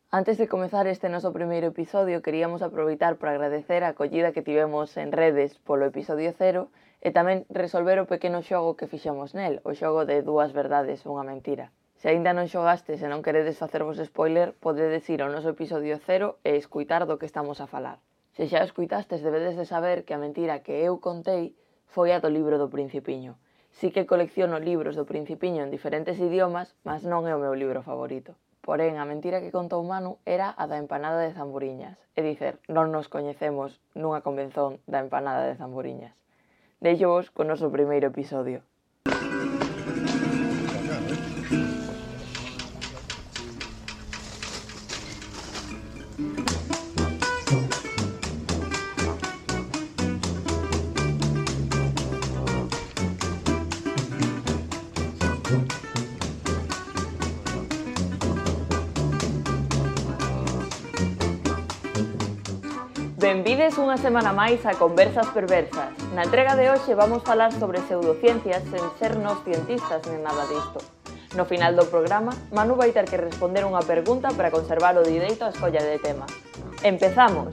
Antes de comezar este noso primeiro episodio, queríamos aproveitar para agradecer a acollida que tivemos en redes polo episodio 0 e tamén resolver o pequeno xogo que fixemos nel, o xogo de dúas verdades e unha mentira. Se aínda non xogastes e non queredes facervos spoiler, podedes ir ao noso episodio 0 e escuitar do que estamos a falar. Se xa o escuitastes, debedes de saber que a mentira que eu contei foi a do libro do Principiño. Sí que colecciono libros do Principiño en diferentes idiomas, mas non é o meu libro favorito. Porén, a mentira que contou Manu era a da empanada de Zamburiñas. É dicer, non nos coñecemos nunha convención da empanada de Zamburiñas. Deixo-vos con o noso primeiro episodio. Benvides unha semana máis a Conversas Perversas. Na entrega de hoxe vamos falar sobre pseudociencias sen ser nos cientistas nen nada disto. No final do programa, Manu vai ter que responder unha pregunta para conservar o direito á escolla de tema. Empezamos!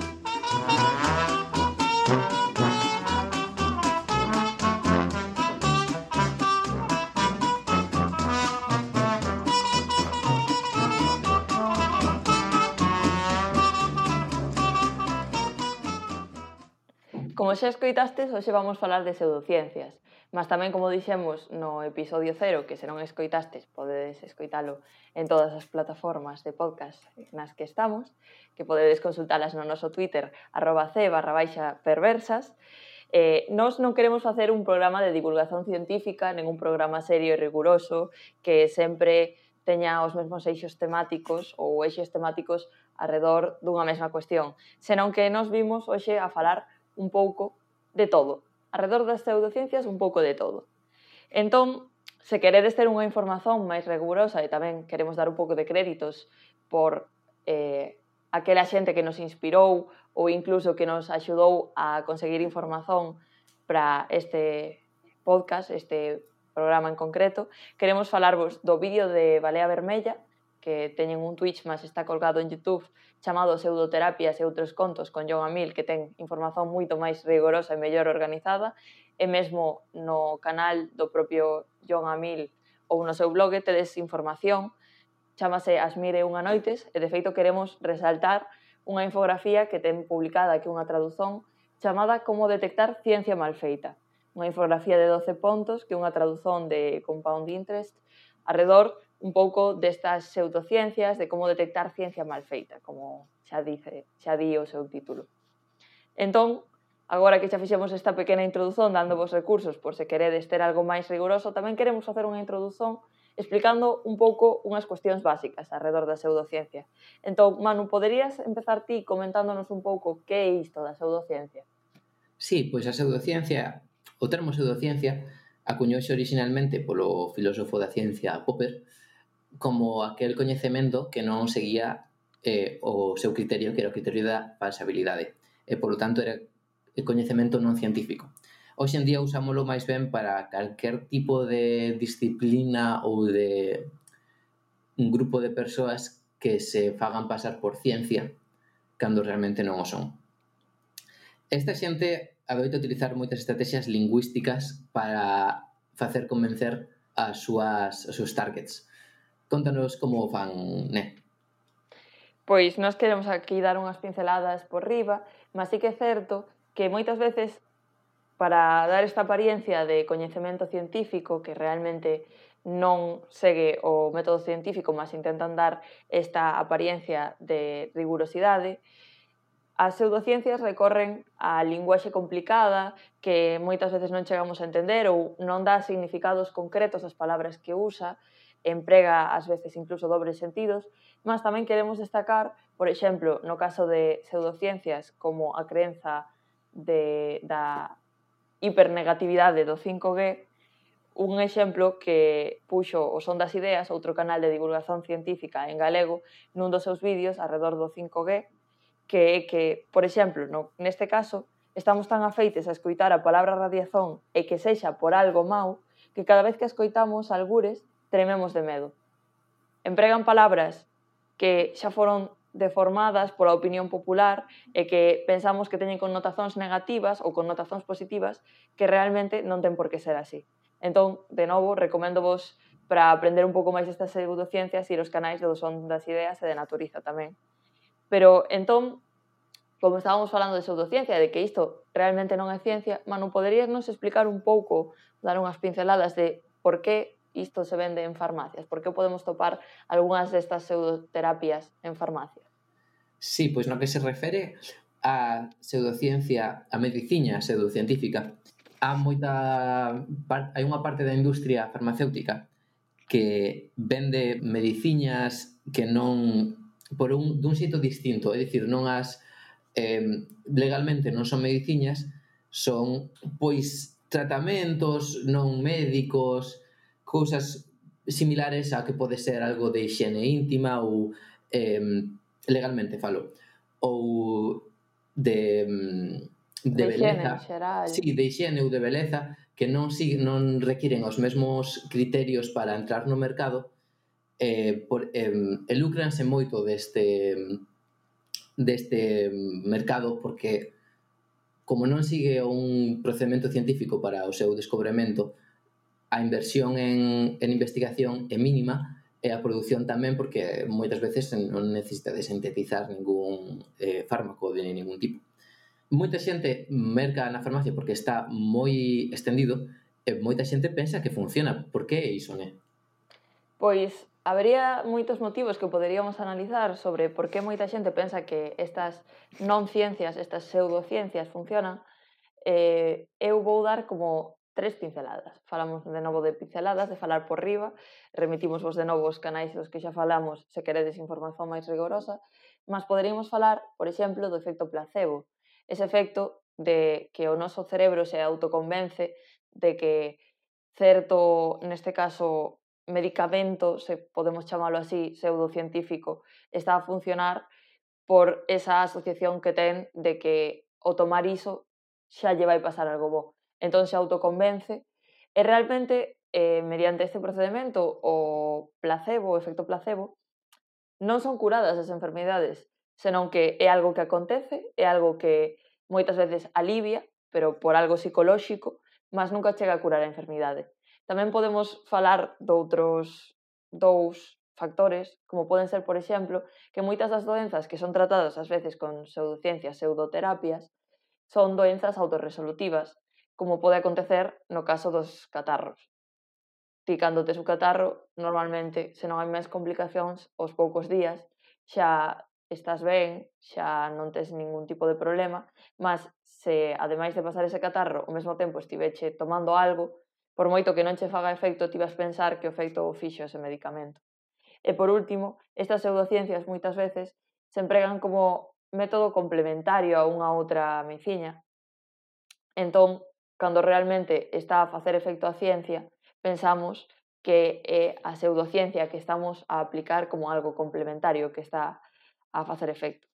Como xa escoitastes, hoxe vamos falar de pseudociencias, mas tamén, como dixemos no episodio 0, que se non escoitastes, podedes escoitalo en todas as plataformas de podcast nas que estamos, que podedes consultalas no noso Twitter, @c_perversas. Nós non queremos facer un programa de divulgación científica, nen un programa serio e riguroso que sempre teña os mesmos eixos temáticos ou eixos temáticos arredor dunha mesma cuestión, senón que nos vimos hoxe a falar un pouco de todo. Arredor das pseudociencias, un pouco de todo. Entón, se queredes ter unha información máis rigurosa e tamén queremos dar un pouco de créditos por aquela xente que nos inspirou ou incluso que nos axudou a conseguir información para este podcast, este programa en concreto, queremos falarvos do vídeo de Balea Vermella, que teñen un Twitch, mas está colgado en YouTube, chamado Pseudoterapias e outros contos con Jon Amil, que ten información moito máis rigorosa e mellor organizada, e mesmo no canal do propio Jon Amil ou no seu blog tedes información, chamase As mil e unha noites, e de feito queremos resaltar unha infografía que ten publicada aquí unha tradución chamada Como detectar ciencia mal feita. Unha infografía de 12 pontos que é unha tradución de Compound Interest arredor un pouco destas pseudociencias, de como detectar ciencia mal feita, como xa di o seu título. Entón, agora que xa fixemos esta pequena introdución dando vos recursos por se queredes ter algo máis riguroso, tamén queremos facer unha introdución explicando un pouco unhas cuestións básicas arredor da pseudociencia. Entón, Manu, poderías empezar ti comentándonos un pouco que é isto da pseudociencia? Sí, pois a pseudociencia, o termo pseudociencia acuñouse originalmente polo filósofo da ciencia Popper como aquel coñecemento que non seguía o seu criterio, que era o criterio da falsabilidade, e polo tanto era coñecemento non científico. Hoxe en día usámoslo máis ben para calquer tipo de disciplina ou de un grupo de persoas que se fagan pasar por ciencia cando realmente non o son. Esta xente adoita utilizar moitas estrategias lingüísticas para facer convencer os seus targets. Contanos como fan, né? Pois nós queremos aquí dar unhas pinceladas por riba, mas sí que é certo que moitas veces para dar esta apariencia de coñecemento científico que realmente non segue o método científico, mas intentan dar esta apariencia de rigurosidade, as pseudociencias recorren á linguaxe complicada que moitas veces non chegamos a entender ou non dá significados concretos ás palabras que usa, emprega ás veces incluso dobles sentidos, mas tamén queremos destacar, por exemplo, no caso de pseudociencias como a creenza da hipernegatividade do 5G, un exemplo que puxo o Son das Ideas, outro canal de divulgación científica en galego, nun dos seus vídeos arredor do 5G, que é que, por exemplo, neste caso, estamos tan afeites a escoitar a palabra radiación e que sexa por algo mau, que cada vez que escoitamos algures, trememos de medo. Empregan palabras que xa foron deformadas pola opinión popular e que pensamos que teñen connotacións negativas ou connotacións positivas que realmente non ten por que ser así. Entón, de novo, recoméndovos para aprender un pouco máis destas pseudociencias ir aos canais do Son das Ideas e de Naturiza tamén. Pero, entón, como estábamos falando de pseudociencia, de que isto realmente non é ciencia, Manu, poderíasnos explicar un pouco, dar unhas pinceladas de por que isto se vende en farmacias? Por que podemos topar algunhas destas pseudoterapias en farmacias? Sí, pois no que se refere a pseudociencia, a medicina pseudocientífica, hai unha parte da industria farmacéutica que vende mediciñas que non dun xeito distinto, é dicir, non as legalmente non son mediciñas, son pois tratamentos non médicos, cousas similares a que pode ser algo de higiene íntima ou legalmente falo, ou de higiene en beleza, xeral. sí, de higiene ou de beleza, que non requiren os mesmos criterios para entrar no mercado e lucranse moito deste mercado porque como non sigue un procedimento científico para o seu descobrimento, a inversión en investigación é mínima e a produción tamén porque moitas veces non necesita de sintetizar ningún fármaco de ningún tipo. Moita xente merca na farmacia porque está moi extendido e moita xente pensa que funciona. Por que é iso, né? Pois habería moitos motivos que poderíamos analizar sobre por que moita xente pensa que estas non ciencias, estas pseudociencias funcionan. Eu vou dar como 3 pinceladas. Falamos de novo de pinceladas, de falar por riba, remitimos vos de novo os canais dos que xa falamos se queredes información máis rigorosa, mas poderíamos falar, por exemplo, do efecto placebo. Ese efecto de que o noso cerebro se autoconvence de que certo, neste caso, medicamento, se podemos chamalo así, pseudocientífico, está a funcionar por esa asociación que ten de que o tomar iso xa lle vai pasar algo bo. Entón se autoconvence e realmente, mediante este procedimento, o placebo, o efecto placebo, non son curadas as enfermidades, senón que é algo que acontece, é algo que moitas veces alivia, pero por algo psicolóxico, mas nunca chega a curar a enfermidade. Tamén podemos falar doutros dous factores, como poden ser, por exemplo, que moitas das doenzas que son tratadas ás veces con pseudociencias, pseudoterapias, son doenzas autorresolutivas, como pode acontecer no caso dos catarros. Ti, cando tes un catarro, normalmente, se non hai máis complicacións, aos poucos días xa estás ben, xa non tes ningún tipo de problema, mas se, ademais de pasar ese catarro, ao mesmo tempo estiveche tomando algo, por moito que non che faga efecto, ti vas pensar que o efecto o fixo ese medicamento. E por último, estas pseudociencias moitas veces se empregan como método complementario a unha outra mediciña. Entón, cando realmente está a facer efecto a ciencia, pensamos que é a pseudociencia que estamos a aplicar como algo complementario que está a facer efecto.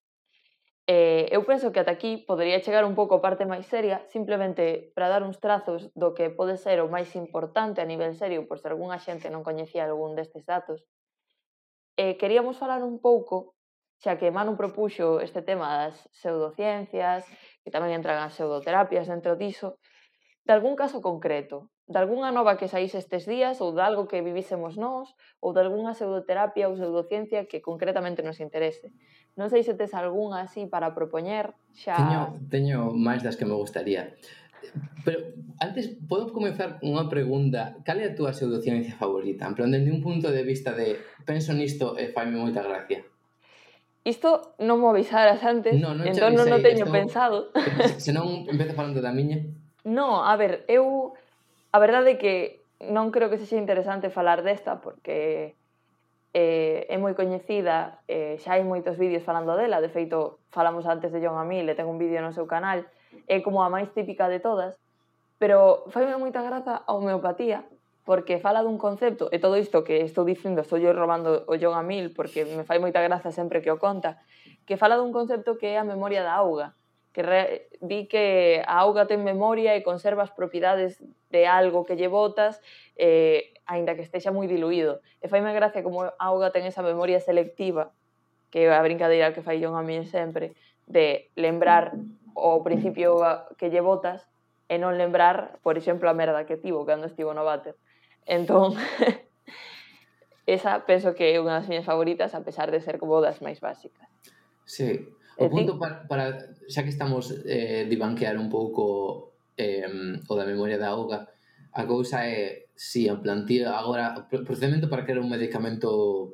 Eu penso que ata aquí podería chegar un pouco a parte máis seria, simplemente para dar uns trazos do que pode ser o máis importante a nivel serio, por se algunha xente non coñecía algún destes datos. Queríamos falar un pouco, xa que Manu propuxo este tema das pseudociencias, que tamén entran as pseudoterapias dentro diso, de algún caso concreto, de algunha nova que saíse estes días ou de algo que vivísemos nós ou de algunha pseudoterapia ou pseudociencia que concretamente nos interese. Non sei se tes algunha así para propoñer xa... Teño máis das que me gustaría. Pero antes, podo comenzar unha pregunta. Cal é a túa pseudociencia favorita? En plan, dende un punto de vista de penso nisto e faime moita gracia. Isto non mo avisaras antes, Non che entón non o avisei, teño pensado. Se non empezo falando da miña. No, a ver, a verdade é que non creo que sexa interesante falar desta porque é moi coñecida, xa hai moitos vídeos falando dela, de feito, falamos antes de John Amil, e ten un vídeo no seu canal, é como a máis típica de todas, pero faime moita graza a homeopatía, porque fala dun concepto, e todo isto que estou dicindo, estou yo robando o John Amil, porque me fai moita graza sempre que o conta, que fala dun concepto que é a memoria da auga, que di que a auga ten memoria e conserva as propiedades de algo que lle botas, aínda que estexa moi diluído. E faime gracia como a auga ten esa memoria selectiva que é a brincadeira que fai John a min sempre, de lembrar o principio que lle botas e non lembrar, por exemplo, a merda que tivo cando estivo no váter. Entón, esa penso que é unha das miñas favoritas, a pesar de ser como das máis básicas. Sí, E o ti? punto para xa que estamos dibanquear un pouco o da memoria da auga, a cousa é, si, en plan, ti agora, procedimento para crear un medicamento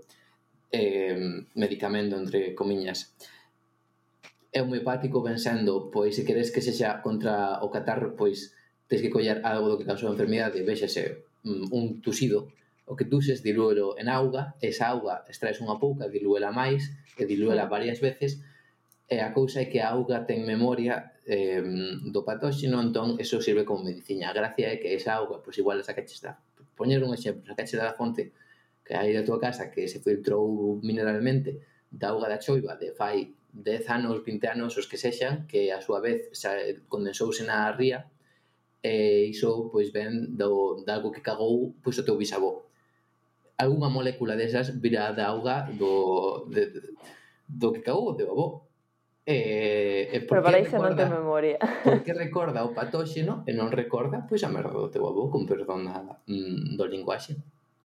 entre comiñas, é homeopático pensando, pois, se queres que sexa contra o catarro, pois, tens que coller algo do que causou a enfermidade, véxase, un tusido, o que tuses, dilúelo en auga, esa auga extraes unha pouca, dilúela máis, e dilúela varias veces, e a cousa é que a auga ten memoria do patóxeno, entón, eso sirve como medicina. A gracia é que esa auga, pois, igual sacaches da... Poñer un exemplo, sacaches da fonte que hai da tua casa que se filtrou mineralmente da auga da choiva de fai 10 anos, 20 anos, os que sexan, que a súa vez condensouse na ría, e iso pois ven de algo que cagou pois o teu bisavó. Algúnha molécula desas virá da auga do que cagou o teu avó. Pero para iso non ten memoria. Porque recorda o patóxeno e non recorda pois a merda do teu avó, con perdón do linguaxe.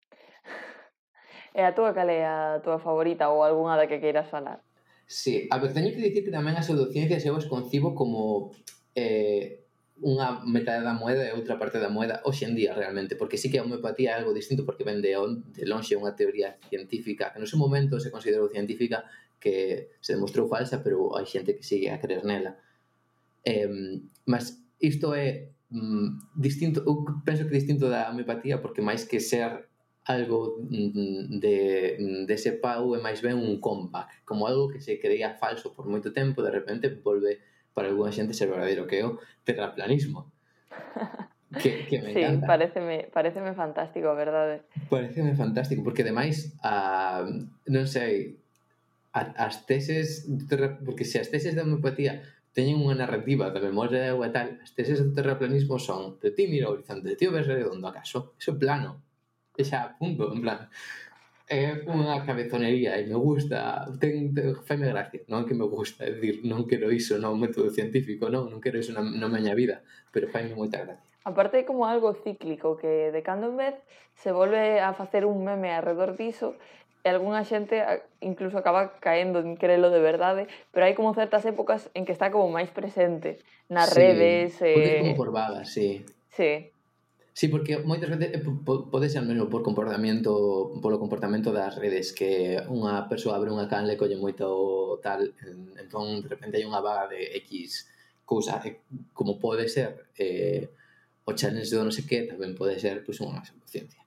E a túa cal é a túa favorita ou algunha da que queiras falar? Sí, a ver, teño que dicir que tamén as pseudociencias eu as concibo como unha metade da moeda e outra parte da moeda hoxe en día realmente, porque sí que a homeopatía é algo distinto porque ven de lonxe unha teoría científica que no seu momento se considerou científica, que se demostrou falsa, pero hai xente que sigue a creer nela. Mas isto é distinto, eu penso que distinto da homeopatía porque máis que ser algo dese pau é máis ben un comeback, como algo que se creía falso por moito tempo, de repente volve para algunha xente ser verdadeiro, que é o terraplanismo. Que me encanta. Sí, pareceme fantástico, a verdade. Pareceme fantástico, porque ademais non sei, as teses porque se as teses da homeopatía teñen unha narrativa da memoria de agua e tal, as teses do terraplanismo son de ti mira o horizonte, de ti o ves redondo, acaso? Iso é plano. E xa, punto, en plan, é unha cabezonería e me gusta, faime gracia, non que me gusta, é dicir, non quero iso no método científico, non quero iso na miña vida, pero faime moita gracia. Aparte é como algo cíclico, que de cando en vez se volve a facer un meme alrededor diso, e algunha xente incluso acaba caendo en crelo de verdade, pero hai como certas épocas en que está como máis presente nas redes. Porque é como por vagas, sí. Sí. Sí, porque moitas veces pode ser mesmo polo comportamento das redes, que unha persoa abre unha canle, colle moito tal, entón de repente hai unha vaga de X cousa, como pode ser o challenge do non sei que, tamén pode ser pois unha pseudociencia.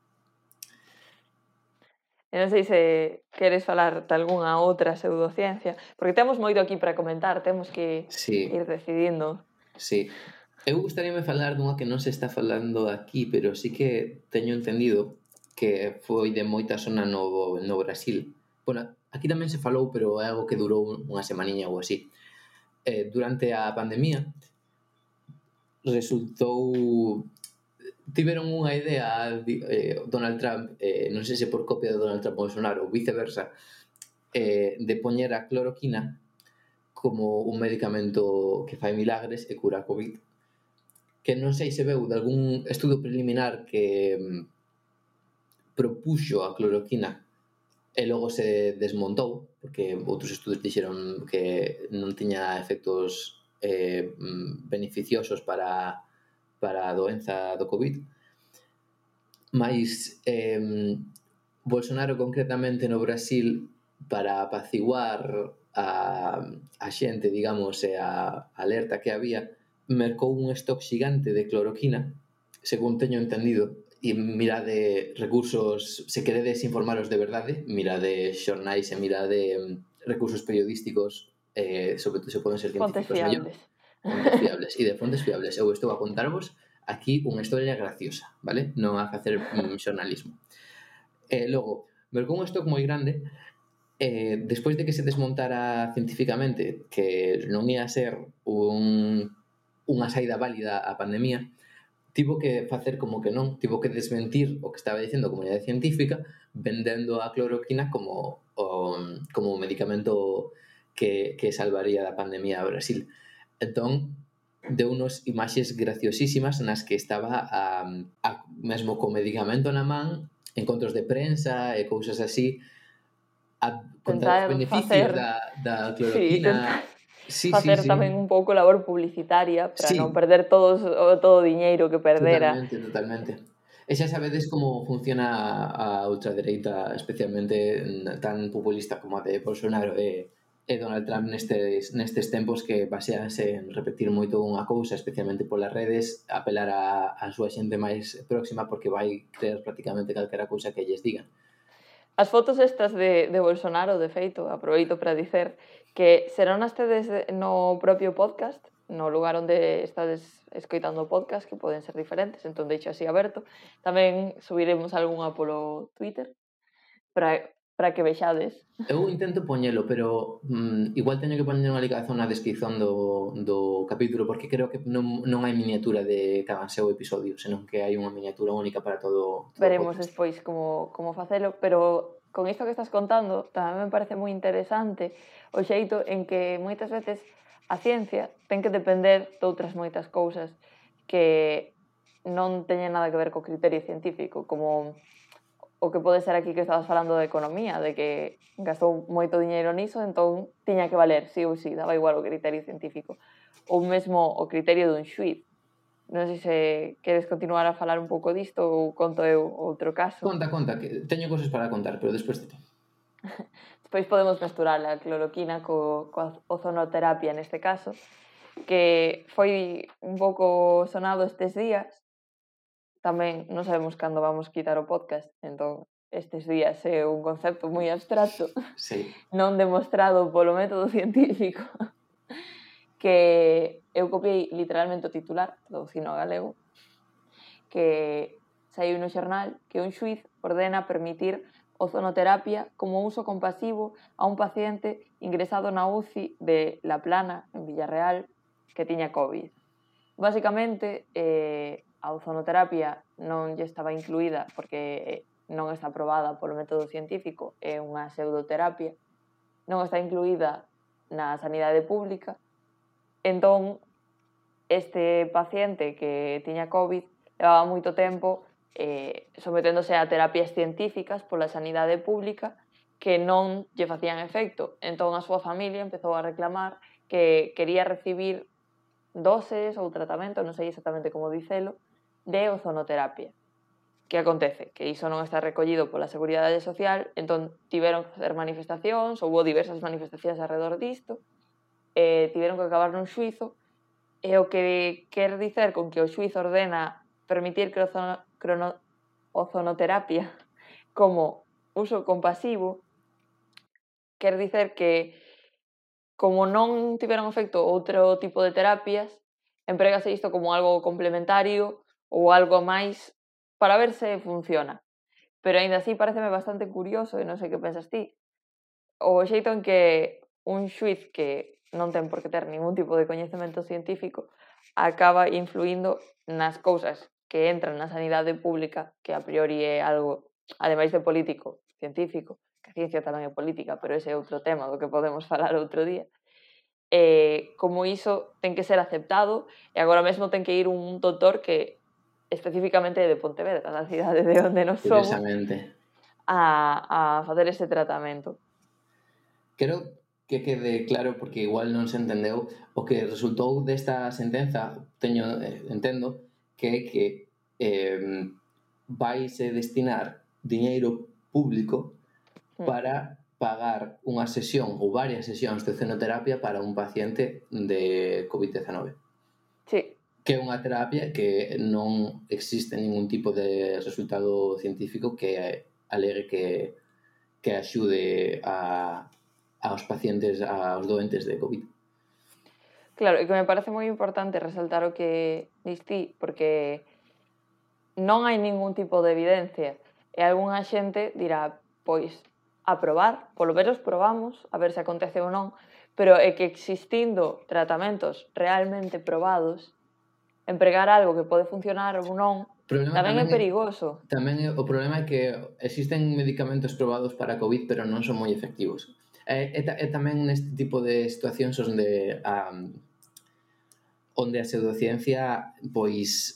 E non sei se queres falar de algunha outra pseudociencia, porque temos moito aquí para comentar, temos que ir decidindo. Sí. Eu gustaríame falar dunha que non se está falando aquí, pero sí que teño entendido que foi de moita zona no Brasil. Bueno, aquí tamén se falou, pero é algo que durou unha semaniña ou así. Durante a pandemia tiveron unha idea Donald Trump, non sei se por copia de Donald Trump ou Bolsonaro ou viceversa, de poñer a cloroquina como un medicamento que fai milagres e cura a COVID. Que non sei se veu de algún estudo preliminar que propuxo a cloroquina e logo se desmontou, porque outros estudos dixeron que non tiña efectos beneficiosos para a doenza do COVID. Mais Bolsonaro concretamente no Brasil, para apaciguar a xente, digamos, e a alerta que había, mercou un stock xigante de cloroquina, según teño entendido, e mirade recursos, se queredes informaros de verdade, mirade xornais e mirade recursos periodísticos, sobre todo se poden ser científicos mellor. Fontes fiables. E de fontes fiables, eu estou a contarvos aquí unha historia graciosa, vale? Non a facer xornalismo. Logo, mercou un stock moi grande, despois de que se desmontara científicamente que non ia ser unha saída válida á pandemia, tivo que facer como que non, tivo que desmentir o que estaba dicendo a comunidade científica, vendendo a cloroquina como un medicamento que salvaría da pandemia a Brasil. Entón, deu unos imaxes graciosísimas nas que estaba mesmo co medicamento na man, encontros de prensa e cousas así, a contar os Tentar beneficios facer, da sí, cloroquina. tentar Sí, sí, facer tamén sí. un pouco labor publicitaria para non Sí, perder todo o diñeiro que perdera. totalmente. E xa sabedes como funciona a ultradereita, especialmente tan populista como a de Bolsonaro e Donald Trump nestes tempos, que baseanse en repetir moito unha cousa, especialmente polas redes, apelar a súa xente máis próxima, porque vai creer prácticamente calquera cousa que lles digan. As fotos estas de Bolsonaro, de feito, aproveito para dicer que se non as tedes no propio podcast, no lugar onde estades escoitando o podcast, que poden ser diferentes, entón deixo así aberto, tamén subiremos algunha polo Twitter para que vexades. Eu intento poñelo, pero igual teño que poñer unha ligazón na descripción do capítulo, porque creo que non hai miniatura de cada seu episodio, senón que hai unha miniatura única para todo o Veremos podcast. despois como facelo, pero con isto que estás contando tamén me parece moi interesante o xeito en que moitas veces a ciencia ten que depender de outras moitas cousas que non teñen nada que ver co criterio científico, como o que pode ser aquí que estabas falando de economía, de que gastou moito diñeiro niso, entón tiña que valer, sí ou sí, daba igual o criterio científico. Ou mesmo o criterio dun xuiz. Non sei se queres continuar a falar un pouco disto ou conto eu outro caso. Conta, que teño cosas para contar, pero despois de ti. Despois podemos mesturar a cloroquina coa ozonoterapia neste caso, que foi un pouco sonado estes días. Tamén non sabemos cando vamos quitar o podcast, entón estes días é un concepto moi abstracto, Sí. non demostrado polo método científico, que eu copiei literalmente o titular, traducino a galego, que saiu no xornal que un xuiz ordena permitir ozonoterapia como uso compasivo a un paciente ingresado na UCI de La Plana, en Villarreal, que tiña COVID. Básicamente, a ozonoterapia non lle estaba incluída porque non está aprobada polo método científico, é unha pseudoterapia, non está incluída na sanidade pública, entón este paciente que tiña COVID levaba moito tempo someténdose a terapias científicas pola sanidade pública que non lle facían efecto. Entón a súa familia empezou a reclamar que quería recibir doses ou tratamento, non sei exactamente como dicelo, de ozonoterapia. Que acontece? Que iso non está recollido pola Seguridade Social, entón tiveron que facer manifestacións, houve diversas manifestacións alrededor disto, tiveron que acabar nun xuizo, e o que quer dicer con que o xuiz ordena permitir que ozonoterapia como uso compasivo, quer dicer que como non tiveron efecto outro tipo de terapias, emprégase isto como algo complementario ou algo máis para ver se funciona. Pero aínda así pareceme bastante curioso, e non sei que pensas ti, o xeito en que un xuiz que non ten por que ter ningún tipo de coñecemento científico acaba influindo nas cousas que entran na sanidade pública, que a priori é algo, ademais de político, científico, que a ciencia tamén é política, pero ese é outro tema do que podemos falar outro día, como iso ten que ser aceptado, e agora mesmo ten que ir un doutor que especificamente de Pontevedra, da cidade de onde nos somos, Curiosamente. a facer ese tratamento. Quero que quede claro, porque igual non se entendeu, o que resultou desta sentenza, entendo, que é que vaise destinar diñeiro público para pagar unha sesión ou varias sesións de ozonoterapia para un paciente de COVID-19. Sí. Que é unha terapia que non existe ningún tipo de resultado científico que alegue que axude aos pacientes, aos doentes de COVID. Claro, e que me parece moi importante resaltar o que dis ti, porque non hai ningún tipo de evidencia, e algunha xente dirá, pois, a probar, polo menos probamos, a ver se acontece ou non, pero é que existindo tratamentos realmente probados, empregar algo que pode funcionar ou non tamén é Tamén perigoso. o problema é que existen medicamentos probados para COVID, pero non son moi efectivos. É tamén neste tipo de situacións onde a pseudociencia pois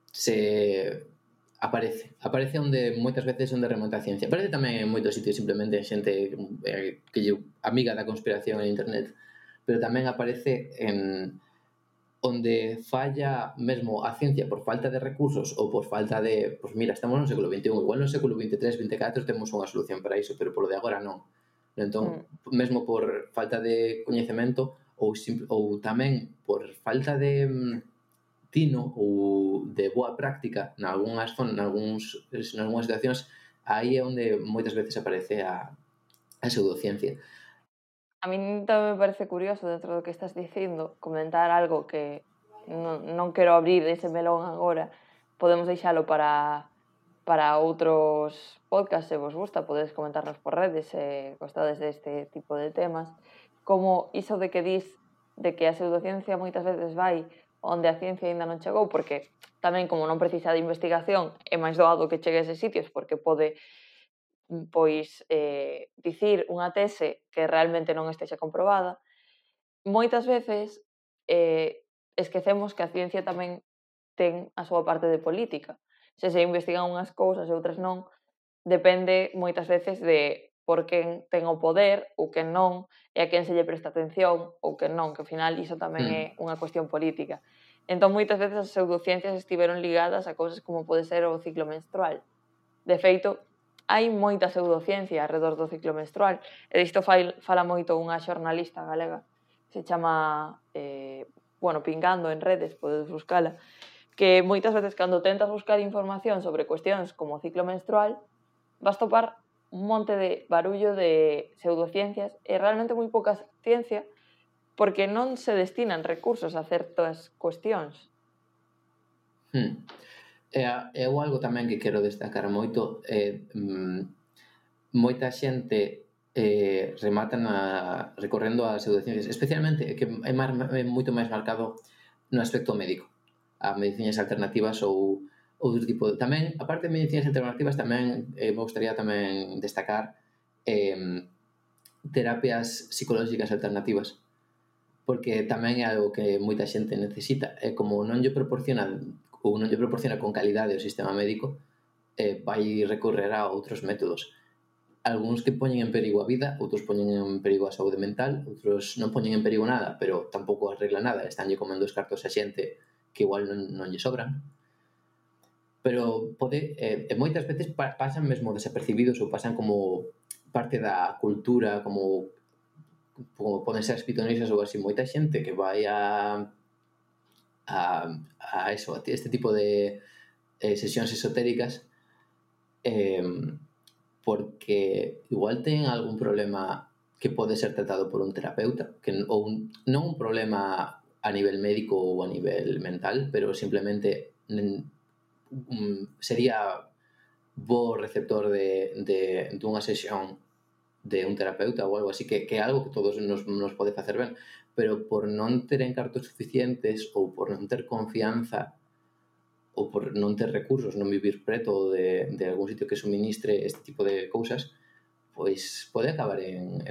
se aparece onde moitas veces onde remata a ciencia. Aparece tamén en moitos sitios simplemente xente que lle amiga da conspiración en internet, pero tamén aparece en onde falla mesmo a ciencia por falta de recursos ou por falta de, pois mira, estamos no século XXI, igual no século XXIII, XXIV temos unha solución para iso, pero polo de agora non. Entón, mesmo por falta de coñecemento ou tamén por falta de tino ou de boa práctica nalgunhas situacións, aí é onde moitas veces aparece a pseudociencia. A min tamén me parece curioso, dentro do que estás dicindo, comentar algo que non quero abrir ese melón agora, podemos deixalo para outros podcasts, se vos gusta, podedes comentarnos por redes se gostades deste tipo de temas, como iso de que dis de que a pseudociencia moitas veces vai onde a ciencia aínda non chegou, porque tamén como non precisa de investigación, é máis doado que chegue a eses sitios, porque pode pois dicir unha tese que realmente non estexa comprobada. Moitas veces esquecemos que a ciencia tamén ten a súa parte de política. Se investigan unhas cousas e outras non, depende moitas veces de por quen ten o poder ou quen non, e a quen se lle presta atención ou quen non, que ao final iso tamén é unha cuestión política. Entón, moitas veces as pseudociencias estiveron ligadas a cousas como pode ser o ciclo menstrual. De feito, hai moita pseudociencia alrededor do ciclo menstrual, e disto fala moito unha xornalista galega, se chama, Pingando en redes, podes buscala, que moitas veces cando tentas buscar información sobre cuestións como o ciclo menstrual, vas topar un monte de barullo de pseudociencias e realmente moi pouca ciencia, porque non se destinan recursos a certas cuestións. Eu algo tamén que quero destacar moito moita xente remata recorrendo a pseudociencias, especialmente que é moito máis marcado no aspecto médico, a medicinas alternativas ou outro tipo tamén, aparte de medicinas alternativas, tamén me gustaría tamén destacar terapias psicolóxicas alternativas, porque tamén é algo que moita xente necesita, e como non lle proporciona con calidade o sistema médico, vai recorrer a outros métodos, algúns que poñen en perigo a vida, outros poñen en perigo a saúde mental, outros non poñen en perigo nada, pero tampouco arregla nada, estanlle comendo os cartos a xente que igual non lle sobran, pero moitas veces pasan mesmo desapercibidos ou pasan como parte da cultura, como poden ser as pitonisas ou así. Moita xente que vai a este tipo de sesións esotéricas porque igual ten algún problema que pode ser tratado por un terapeuta, ou non un problema a nivel médico ou a nivel mental, pero simplemente sería bo receptor dunha sesión de un terapeuta ou algo así, que é algo que todos nos pode facer ben, pero por non ter encartos suficientes ou por non ter confianza ou por non ter recursos, non vivir preto de algún sitio que suministre este tipo de cousas, pois pode acabar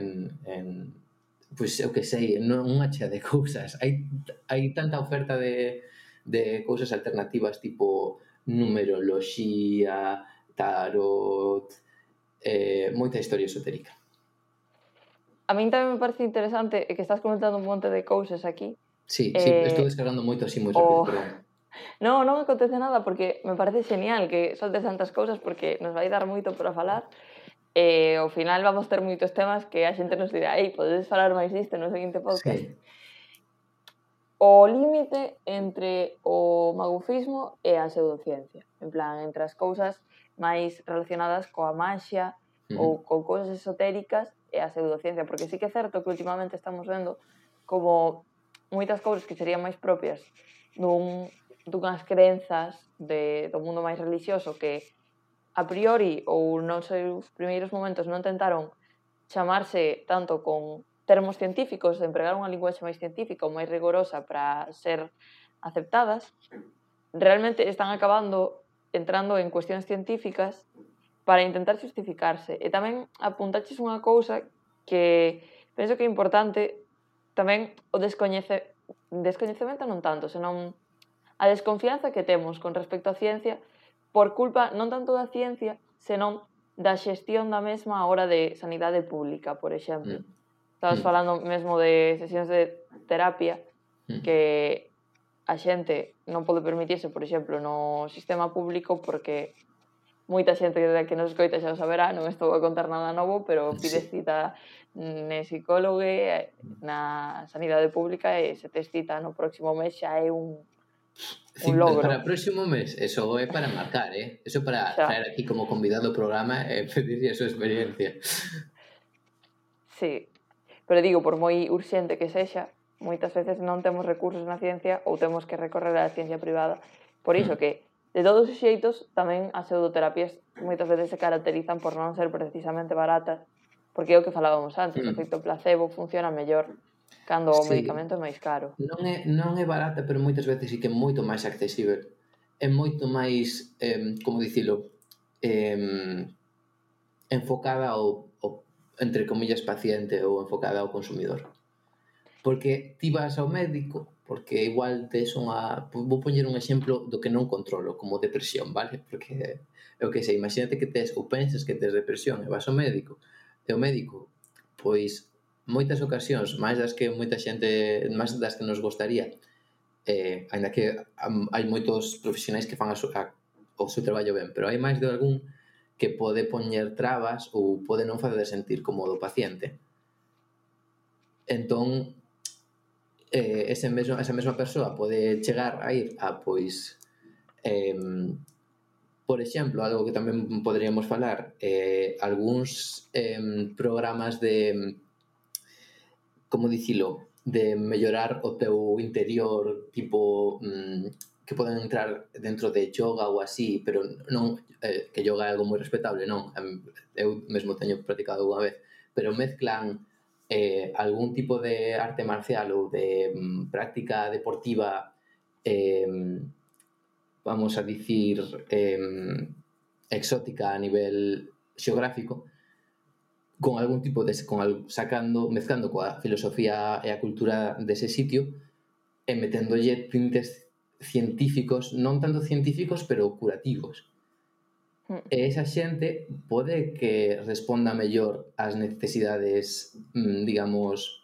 pois eu que sei, unha chea de cousas. Hai tanta oferta de cousas alternativas tipo numeroloxía, tarot, moita historia esotérica. A min tamén me parece interesante que estás comentando un monte de cousas aquí. Sí, estou descargando moito así moi rápido, perdón. Non acontece nada, porque me parece genial que soltes tantas cousas, porque nos vai dar moito para falar, e ao final vamos ter moitos temas que a xente nos dirá podedes falar máis disto no seguinte podcast. Sí. O límite entre o magufismo e a pseudociencia, en plan, entre as cousas máis relacionadas coa maxia ou con cousas esotéricas e a pseudociencia, porque sí que é certo que últimamente estamos vendo como moitas cousas que serían máis propias dunhas crenzas do mundo máis religioso que a priori ou nos seus primeiros momentos non tentaron chamarse tanto con termos científicos, empregar unha linguaxe máis científica ou máis rigorosa para ser aceptadas, realmente están acabando entrando en cuestións científicas para intentar justificarse. E tamén apuntaches unha cousa que penso que é importante, tamén o descoñecemento non tanto, senón a desconfianza que temos con respecto á ciencia por culpa non tanto da ciencia, senón da xestión da mesma a hora de sanidade pública, por exemplo. Estabas falando mesmo de sesións de terapia que a xente non pode permitirse, por exemplo, no sistema público porque moita xente que nos escoita xa o saberá, non estou a contar nada novo, pero pides cita ne psicólogo na sanidade pública e se tes cita no próximo mes xa é un logro. Para o próximo mes, eso é para marcar, Eso para traer aquí como convidado o programa e pedirlle a súa experiencia. Sí, pero digo, por moi urxente que sexa, moitas veces non temos recursos na ciencia ou temos que recorrer á ciencia privada. Por iso que, de todos os xeitos, tamén as pseudoterapias moitas veces se caracterizan por non ser precisamente baratas, porque é o que falábamos antes, o efecto placebo funciona mellor cando o medicamento é máis caro. Non é barata, pero moitas veces sí que é moito máis accesible. É moito máis, como dicilo, enfocada ao entre comillas, paciente ou enfocada ao consumidor. Porque ti vas ao médico, porque igual tes unha... Vou poñer un exemplo do que non controlo, como depresión, vale? Porque eu que sei, imagínate que tes ou pensas que tes depresión e vas ao médico, e o médico, pois, moitas ocasións, máis das que moita xente, máis das que nos gostaría, ainda que hai moitos profesionais que fan o seu traballo ben, pero hai máis de algún que pode poñer trabas ou pode non facer sentir cómodo o paciente. Entón, esa mesma persoa pode chegar a ir a, pois, por exemplo, algo que tamén poderíamos falar, algúns programas de, como dicilo, de mellorar o teu interior, tipo, que poden entrar dentro de yoga ou así, pero non que yoga é algo moi respetable, non, eu mesmo teño practicado unha vez, pero mezclan algún tipo de arte marcial ou de práctica deportiva, vamos a dicir, exótica a nivel xeográfico, con algún tipo de mezclando coa filosofía e a cultura dese sitio e meténdolle tintes científicos, non tanto científicos, pero curativos. E esa xente pode que responda mellor ás necesidades, digamos,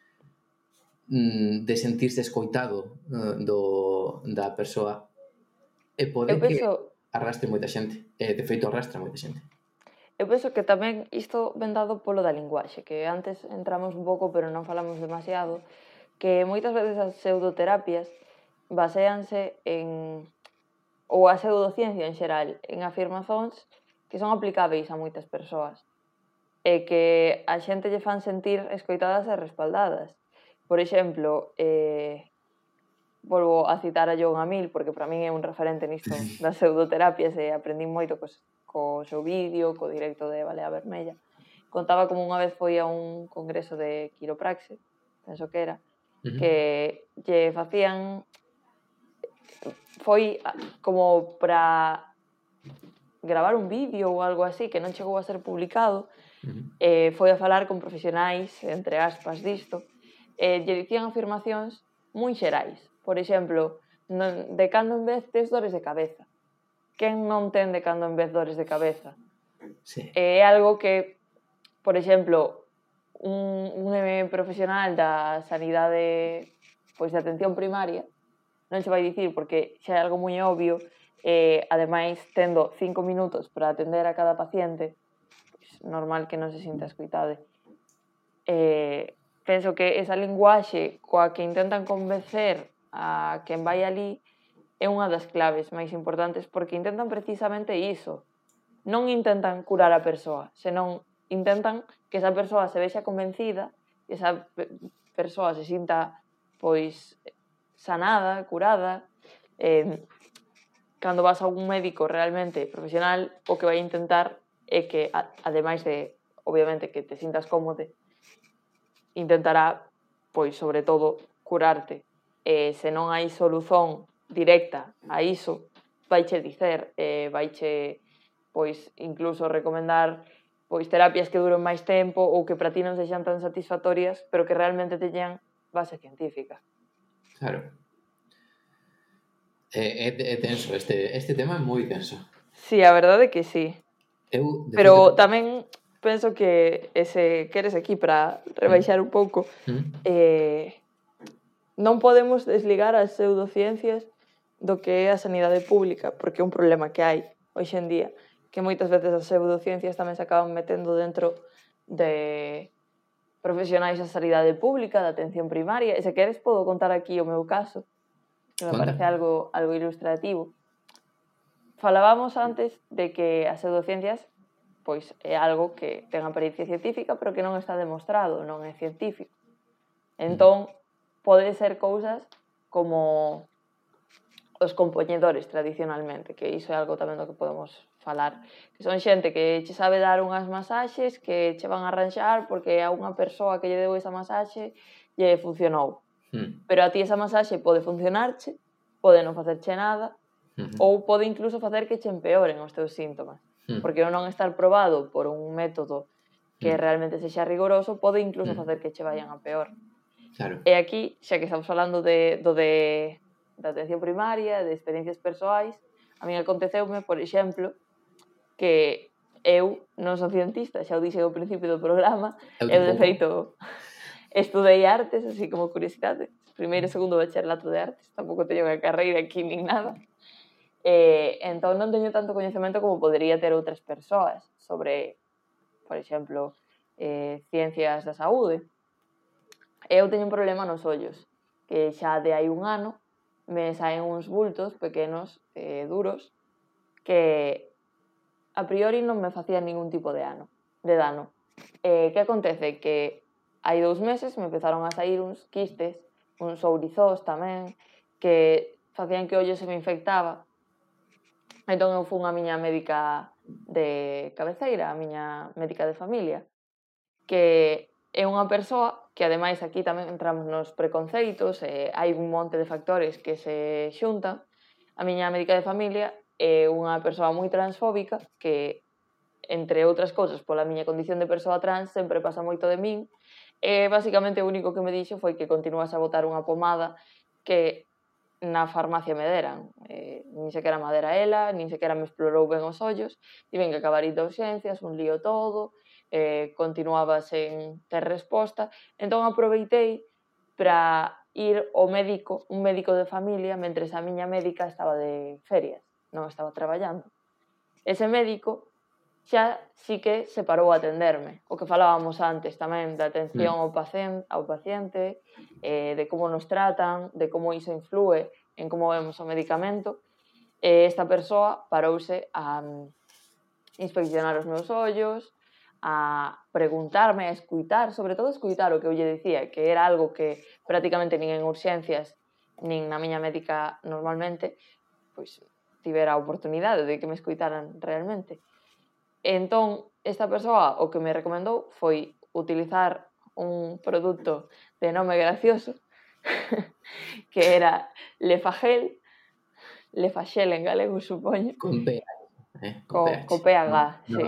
de sentirse escoitado da persoa, e pode que arrastre moita xente, e de feito arrastra moita xente. Eu penso que tamén isto ven dado polo da linguaxe, que antes entramos un pouco pero non falamos demasiado, que moitas veces as pseudoterapias baséanse en, ou a pseudociencia en xeral, en afirmacións que son aplicáveis a moitas persoas e que a xente lle fan sentir escoitadas e respaldadas. Por exemplo, volvo a citar a John Amil, porque para min é un referente nisto das pseudoterapias e aprendín moito co seu vídeo, co directo de Balea Vermella. Contaba como unha vez foi a un congreso de quiropraxe, penso que era, que lle facían... Foi como para gravar un vídeo ou algo así que non chegou a ser publicado, foi a falar con profesionais, entre aspas, disto, e lle dicían afirmacións moi xerais. Por exemplo, de cando en vez tes dores de cabeza. Quen non ten de cando en vez dores de cabeza? Sí. É algo que, por exemplo, un profesional da sanidade, pois de atención primaria, non se vai dicir porque xa é algo moi obvio, ademais, tendo 5 minutos para atender a cada paciente, pois normal que non se sinta escoitade. Penso que esa linguaxe coa que intentan convencer a quen vai ali é unha das claves máis importantes, porque intentan precisamente iso. Non intentan curar a persoa, senón intentan que esa persoa se vexa convencida, que esa persoa se sinta pois sanada, curada. Cando vas a un médico realmente profesional, o que vai intentar é que, ademais de, obviamente, que te sintas cómodo, intentará, pois, sobre todo, curarte. se non hai solución directa a iso, vaiche dicer, vaiche pois incluso recomendar pois terapias que duren máis tempo ou que para ti non sexan tan satisfactorias, pero que realmente teñan base científica. Claro. É tenso, este tema é moi tenso. Sí, a verdade é que sí. Pero tamén penso que se queres aquí para rebaixar un pouco, non podemos desligar as pseudociencias do que é a sanidade pública, porque é un problema que hai hoxe en día, que moitas veces as pseudociencias tamén se acaban metendo dentro de profesionais da sanidade pública, da atención primaria, e se queres podo contar aquí o meu caso, que me parece algo ilustrativo. Falábamos antes de que as pseudociencias pois é algo que ten apariencia científica, pero que non está demostrado, non é científico. Entón, pode ser cousas como os compoñedores tradicionalmente, que iso é algo tamén do que podemos falar, que son xente que che sabe dar unhas masaxes que che van a arranxar porque a unha persoa que lle deu esa masaxe lle funcionou. Pero a ti esa masaxe pode funcionarche, pode non facerche nada, ou pode incluso facer que che empeoren os teus síntomas, porque non estar probado por un método que realmente sexa rigoroso pode incluso facer que che vayan a peor. Claro. E aquí, xa que estamos falando da atención primaria, de experiencias persoais, a mí aconteceume, por exemplo, que eu non son cientista, xa o dixen ao principio do programa, eu de feito estudei artes, así como curiosidade, primeiro e segundo bacharelato de artes, tampouco teño unha carreira aquí nin nada, entón non teño tanto coñecemento como podería ter outras persoas sobre, por exemplo, ciencias da saúde. Eu teño un problema nos ollos, que xa de hai un ano me saen uns bultos pequenos, duros, que a priori non me facían ningún tipo de dano. Que acontece? Que hai 2 meses me empezaron a sair uns quistes, uns ourizós tamén, que facían que o ollo se me infectaba. Entón eu fun a miña médica de cabeceira, a miña médica de familia, que é unha persoa que ademais aquí tamén entramos nos preconceitos, hai un monte de factores que se xuntan. A miña médica de familia é unha persoa moi transfóbica que, entre outras cousas, pola miña condición de persoa trans, sempre pasa moito de min, e basicamente o único que me dixo foi que continuase a botar unha pomada que na farmacia me deran. Nin sequera me dera ela, nin sequera me explorou ben os ollos, tiven que acabar indo a urxencias, un lío todo, continuaba sen ter resposta, entón aproveitei para ir ao médico, un médico de familia, mentres a miña médica estaba de ferias, non estaba traballando. Ese médico xa sí que se parou a atenderme, o que falábamos antes tamén da atención ao paciente, de como nos tratan, de como iso influe en como vemos o medicamento. Esta persoa parouse a inspeccionar os meus ollos, a preguntarme, a escuitar, sobre todo escuitar o que eu lle dicía, que era algo que prácticamente nin en urxencias, nin na miña médica normalmente, pois tivera a oportunidade de que me escuitaran realmente. Entón, esta persoa o que me recomendou foi utilizar un produto de nome gracioso que era Lefagel en galego, supoño. Con PH. Co PH, sí.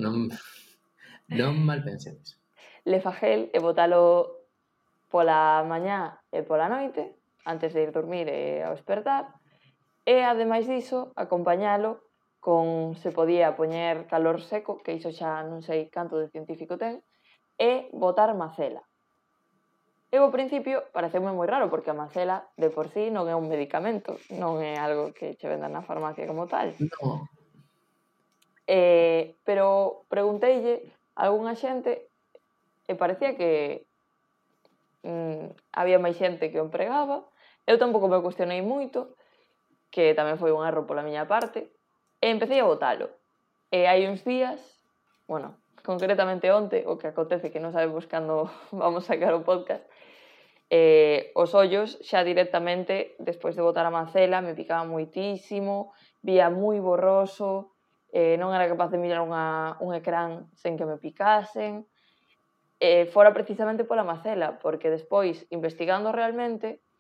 Non mal pensedes. Lefagel e botalo pola mañá e pola noite, antes de ir dormir e ao despertar, e ademais diso, acompañalo con, se podía poñer calor seco, que iso xa non sei canto de científico ten, e botar macela. Eu ao principio pareceume moi raro, porque a macela de por sí non é un medicamento, non é algo que che vendan na farmacia como tal. No. Pero pregunteille a algunha xente e parecía que había máis xente que o empregaba. Eu tampouco me cuestionei moito, que tamén foi un erro pola miña parte, e empecé a botalo. E hai uns días, bueno, concretamente onte, o que acontece que non sabemos cando vamos sacar o podcast, os ollos xa directamente, despois de botar a macela, me picaba moitísimo, vía moi borroso, non era capaz de mirar un ecrán sen que me picasen, fora precisamente pola macela, porque despois, investigando realmente,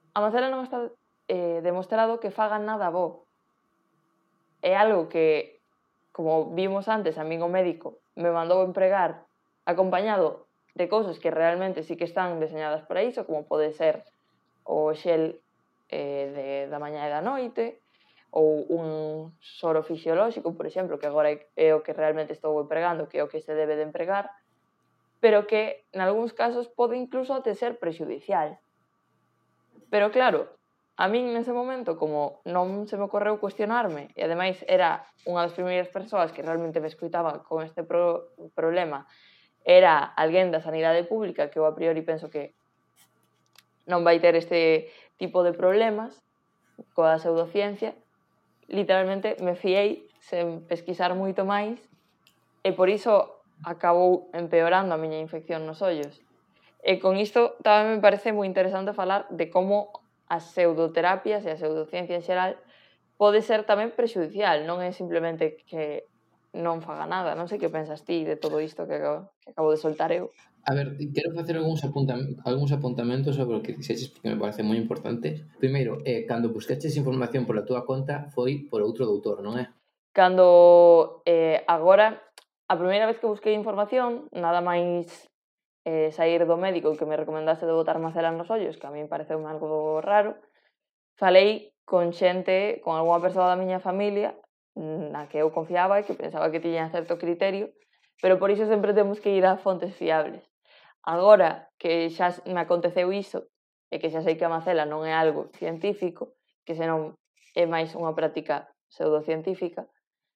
a macela non está demostrado que fagan nada bo. É algo que, como vimos antes, a min o médico me mandou empregar acompañado de cousas que realmente sí que están deseñadas para iso, como pode ser o xel da mañá e da noite, ou un soro fisiolóxico, por exemplo, que agora é o que realmente estou empregando, que é o que se debe de empregar, pero que, nalgúns casos, pode incluso até ser prexudicial. Pero claro, a min nese momento, como non se me ocorreu cuestionarme, e ademais era unha das primeiras persoas que realmente me escoitaba con este problema, era alguén da sanidade pública, que eu a priori penso que non vai ter este tipo de problemas coa pseudociencia, literalmente me fiei sen pesquisar moito máis e por iso acabou empeorando a miña infección nos ollos. E con isto tamén me parece moi interesante falar de como as pseudoterapias e a pseudociencia en xeral pode ser tamén prexudicial, non é simplemente que non faga nada. Non sei que pensas ti de todo isto que acabo de soltar eu. A ver, quero facer algúns apuntamentos sobre o que dixeches porque me parece moi importante. Primeiro, cando buscaches información pola túa conta foi por outro doutor, non é? Cando agora, a primeira vez que busquei información, nada máis sair do médico que me recomendaste de botar macela nos ollos, que a mí pareceu algo raro, falei con xente, con algunha persoa da miña familia na que eu confiaba e que pensaba que tiña certo criterio, pero por iso sempre temos que ir a fontes fiables. Agora que xa me aconteceu iso e que xa sei que a macela non é algo científico, que senón é máis unha práctica pseudocientífica,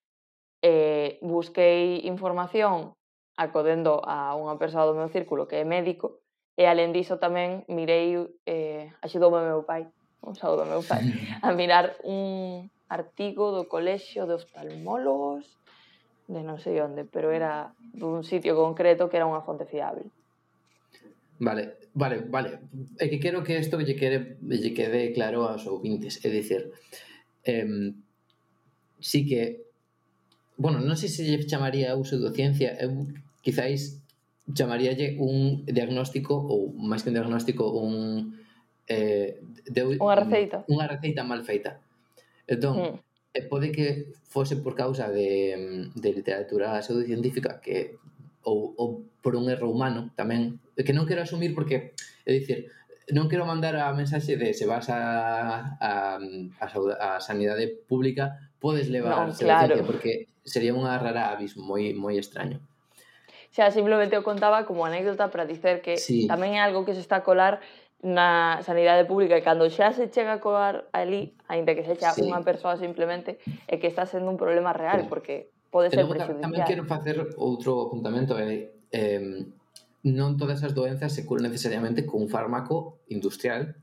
busquei información acodendo a unha persoa do meu círculo que é médico e alén diso tamén mirei, axudoume o meu pai, un saúdo ao meu pai, a mirar un artigo do colexio de oftalmólogos de non sei onde, pero era dun sitio concreto que era unha fonte fiable. Vale. É que quero que isto lle quede claro aos ouvintes. É dicir, sí que, bueno, non sei se lle chamaría pseudociencia, eu quizáis chamaríalle un diagnóstico, ou máis que un diagnóstico, Unha receita. Unha receita mal feita. Entón, pode que fose por causa de literatura pseudocientífica que ou por un erro humano tamén, que non quero asumir porque, é dicir, non quero mandar a mensaxe de se vas a sanidade pública podes levar pseudociencia, claro. porque sería unha rara abismo moi extraño. Xa, simplemente o contaba como anécdota para dicer que tamén é algo que se está a colar na sanidade pública e cando xa se chega a colar ali, aínda que sexa unha persoa simplemente, é que está sendo un problema real, porque pode ser prexudicial. Tamén quero facer outro apuntamento, non todas as doenzas se curan necesariamente con un fármaco industrial,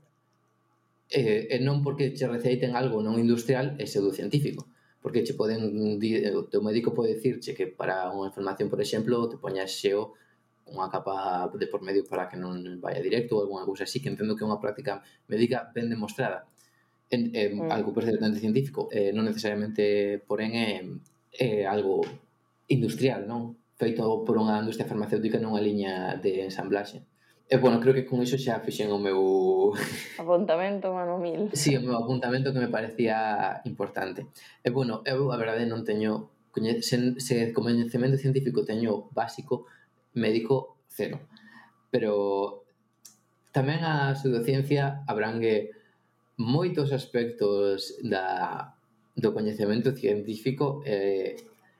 e non porque che receiten algo non industrial é pseudocientífico, porque che poden o teu médico pode dicirche que para unha inflamación, por exemplo, te poñas xeo unha capa de por medio para que non vaya directo ou alguna cousa así, que entendo que é unha práctica médica ben demostrada, algo perfectamente científico, non necesariamente, porén, é algo industrial, non? Feito por unha industria farmacéutica nunha liña de ensamblaxe. E, bueno, creo que con iso xa fixen o meu apuntamento, mano mil. Sí, o meu apuntamento que me parecía importante. E, bueno, eu, a verdade, non teño coñecemento científico teño básico, médico, cero. Pero tamén a pseudociencia abrangue moitos aspectos do coñecemento científico e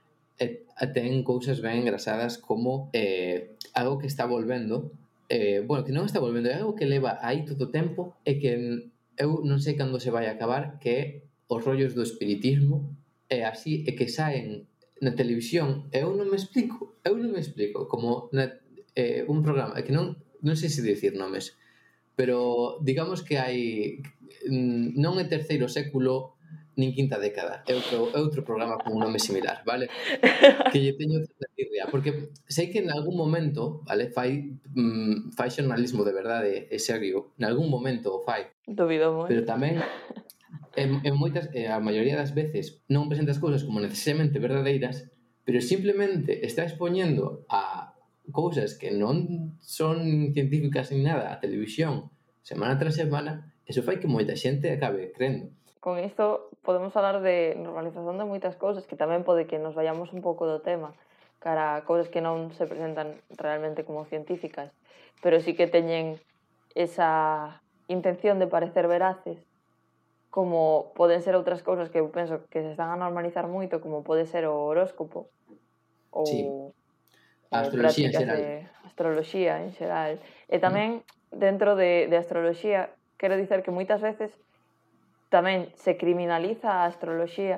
ten cousas ben engrasadas como algo que está volvendo, bueno, que non está volvendo, é algo que leva aí todo o tempo e que eu non sei cando se vai acabar, que é os rollos do espiritismo e así, e que saen na televisión e eu non me explico como un programa, que non sei se dicir nomes, pero digamos que hai non é terceiro século nin quinta década, é outro programa con un nome similar, vale? Que lle teño certa idea, porque sei que en algún momento, vale, fai xornalismo de verdade, é serio, en algún momento o fai. Dubido moi. Pero tamén en moitas, a maioría das veces non presenta as cousas como necesariamente verdadeiras, pero simplemente está expoñendo a cousas que non son científicas nin nada a televisión semana tras semana e eso fai que moita xente acabe crendo. Con isto podemos falar de normalización de moitas cousas, que tamén pode que nos vayamos un pouco do tema, cara a cousas que non se presentan realmente como científicas, pero sí que teñen esa intención de parecer veraces, como poden ser outras cousas que eu penso que se están a normalizar moito, como pode ser o horóscopo Sí, ou a astroloxía en prácticas xeral. de astroloxía en xeral. E tamén, dentro de astroloxía, quero dicer que moitas veces tamén se criminaliza a astroloxía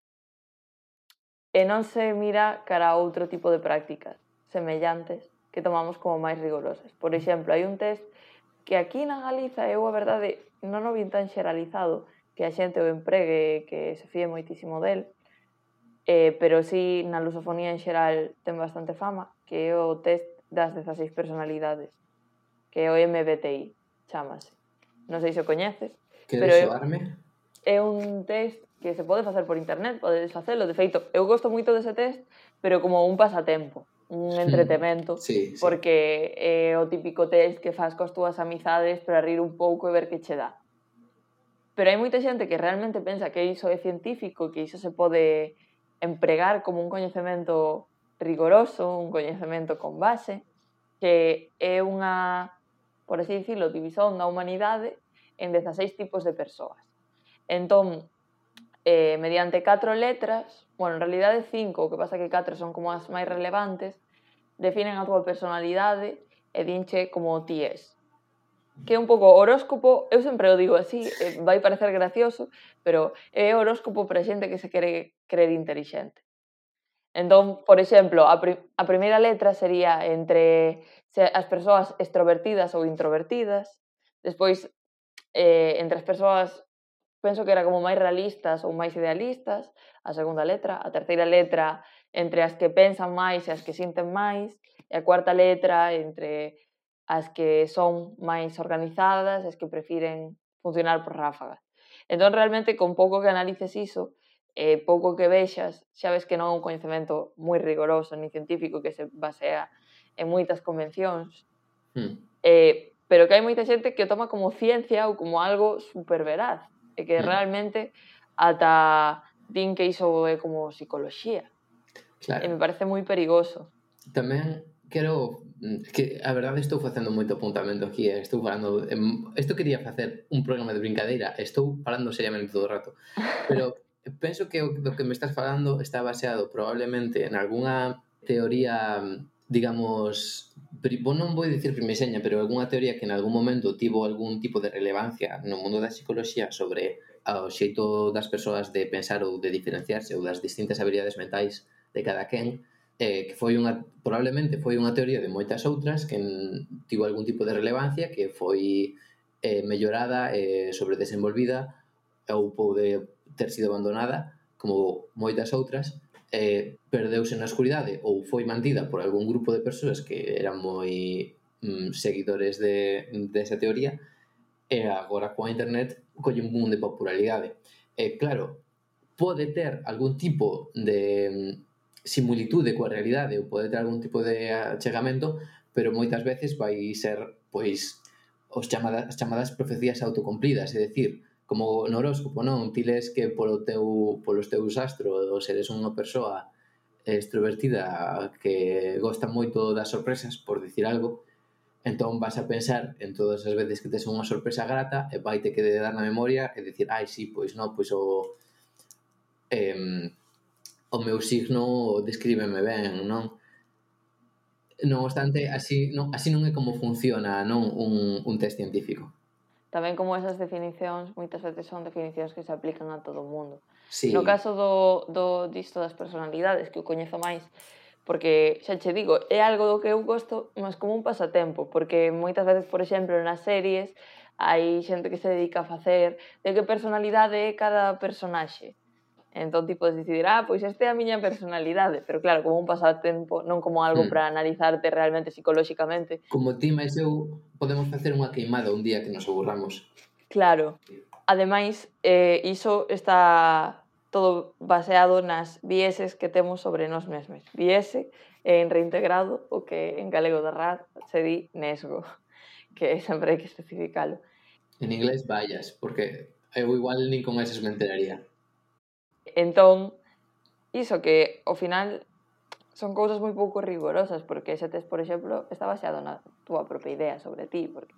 e non se mira cara a outro tipo de prácticas semellantes que tomamos como máis rigorosas. Por exemplo, hai un test que aquí na Galiza eu a verdade non o vin tan xeralizado que a xente o empregue que se fíe moitísimo del, pero sí na lusofonía en xeral ten bastante fama, que é o test das 16 personalidades, que é o MBTI, chámase. Non sei se o coñeces, Quere pero soarme? é un test que se pode facer por internet, podes facelo. De feito, eu gosto moito dese test, pero como un pasatempo, un entretemento, Sí, sí. porque é o típico test que fas coas túas amizades para rir un pouco e ver que che dá. Pero hai moita xente que realmente pensa que iso é científico, que iso se pode empregar como un coñecemento rigoroso, un coñecemento con base, que é unha, por así dicilo, división da humanidade en 16 tipos de persoas. Entón, mediante 4 letras, bueno, en realidade 5, o que pasa que 4 son como as máis relevantes, definen a túa personalidade e dinche como ti és. Que é un pouco horóscopo, eu sempre o digo así, vai parecer gracioso, pero é horóscopo para xente que se quere creer intelixente. Entón, por exemplo, a primeira letra sería entre as persoas extrovertidas ou introvertidas, despois entre as persoas, penso que era como máis realistas ou máis idealistas, a segunda letra, a terceira letra entre as que pensan máis e as que sinten máis, e a cuarta letra entre as que son máis organizadas e as que prefiren funcionar por ráfagas. Entón, realmente, con pouco que analices iso, pouco que vexas, xa ves que non é un coñecemento moi rigoroso ni científico que se basea en moitas convencións, pero que hai moita xente que o toma como ciencia ou como algo superveraz, e que realmente ata din que iso é como psicoloxía. Claro. E me parece moi perigoso. Tamén quero que a verdade estou facendo moito apuntamento aquí, estou falando isto quería facer un programa de brincadeira, estou falando seriamente todo o rato, pero penso que o do que me estás falando está baseado probablemente en algunha teoría, digamos, non vou dicir primixeña, pero algunha teoría que en algún momento tivo algún tipo de relevancia no mundo da psicoloxía sobre o xeito das persoas de pensar ou de diferenciarse ou das distintas habilidades mentais de cada quen, que foi probablemente foi unha teoría de moitas outras que tivo algún tipo de relevancia, que foi mellorada, sobredesenvolvida ou pode ter sido abandonada, como moitas outras, perdeuse na escuridade ou foi mantida por algún grupo de persoas que eran moi seguidores desa teoría, e agora coa internet colle un boom de popularidade. Claro, pode ter algún tipo de similitude coa realidade ou pode ter algún tipo de achegamento, pero moitas veces vai ser pois as chamadas profecías autocumplidas, é dicir, como no horóscopo, non? Ti lees que polos teus astros eres unha persoa extrovertida que gosta moito das sorpresas, por dicir algo, entón vas a pensar en todas as veces que tes unha sorpresa grata e vai te que dar na memoria e dicir, sí, pois non, pois o meu signo descríbeme ben, non? Non obstante, así non é como funciona, non, un test científico. Tamén como esas definicións, moitas veces son definicións que se aplican a todo o mundo. Sí. No caso disto das personalidades, que eu coñezo máis, porque, xa che digo, é algo do que eu gosto, mas como un pasatempo, porque moitas veces, por exemplo, nas series, hai xente que se dedica a facer de que personalidade é cada personaxe. Entón ti podes decidir, pois esta é a miña personalidade, pero claro, como un pasatempo, non como algo para analizarte realmente psicolóxicamente. Como ti máis eu podemos facer unha queimada un día que nos aburramos. Claro. Ademais, iso está todo baseado nas vieses que temos sobre nós mesmos. Viese en reintegrado, o que en galego da RAD se di nesgo, que sempre hai que especificalo. En inglés, vallas, porque eu igual nin con eses me enteraría. Entón, iso que ao final son cousas moi pouco rigorosas, porque ese test, por exemplo, está baseado na túa propia idea sobre ti, porque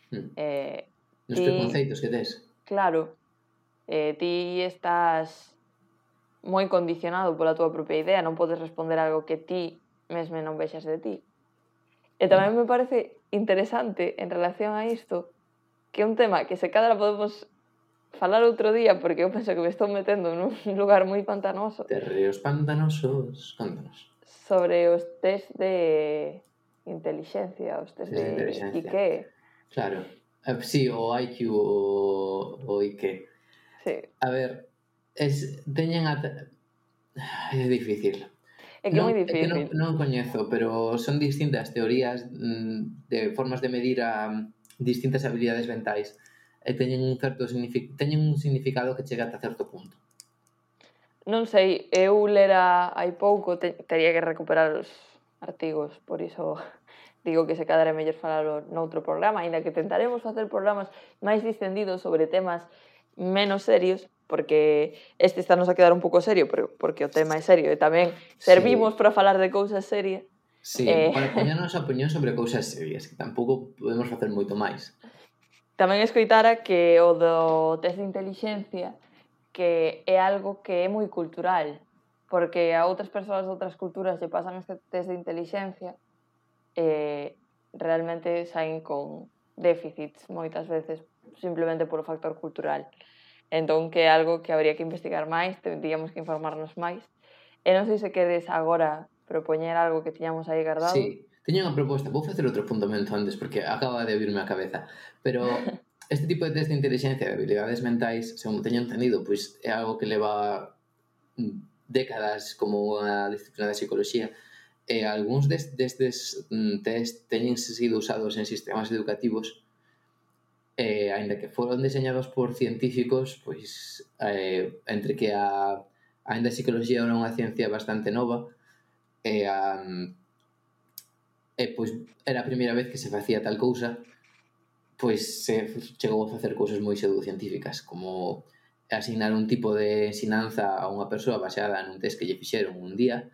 Nos preconceitos que tes. claro, ti estás moi condicionado pola túa propia idea, non podes responder algo que ti mesmo non vexas de ti. E tamén me parece interesante en relación a isto que é un tema que se cadra podemos falar outro día, porque eu penso que me estou metendo nun lugar moi pantanoso. Terreos pantanosos, contanos. Sobre os test de inteligencia, os test de inteligencia. IQ. Claro. Sí, o IQ o IQ. Sí. A ver, teñen é difícil. É que é moi difícil. É que non coñezo, pero son distintas teorías de formas de medir a distintas habilidades mentais e teñen un significado que chega ata certo punto. Non sei, eu lera hai pouco, tería que recuperar os artigos, por iso digo que se cadra mellor falalo noutro programa, aínda que tentaremos facer programas máis distendidos sobre temas menos serios, porque este está nos a quedar un pouco serio, porque o tema é serio e tamén servimos para falar de cousas serias. Sí, para poñer a nosa opinión sobre cousas serias, que tampouco podemos facer moito máis. Tamén escoitara que o do test de inteligencia que é algo que é moi cultural, porque a outras persoas de outras culturas lle pasan este test de inteligencia e realmente saen con déficits moitas veces simplemente polo factor cultural. Entón, que é algo que habría que investigar máis, tendríamos que informarnos máis. E non sei se queres agora propoñer algo que tiñamos aí guardado. Sí, teño unha proposta, vou facer outro apuntamento antes porque acaba de abrirme a cabeza, pero este tipo de test de inteligencia de habilidades mentais, según teño entendido, pois é algo que leva décadas como unha disciplina de psicología e algúns destes test teñen sido usados en sistemas educativos aínda que foron diseñados por científicos, pois entre que aínda a psicología era unha ciencia bastante nova pois era a primeira vez que se facía tal cousa, pois se chegou a facer cousas moi pseudocientíficas, como asignar un tipo de ensinanza a unha persoa baseada nun test que lle fixeron un día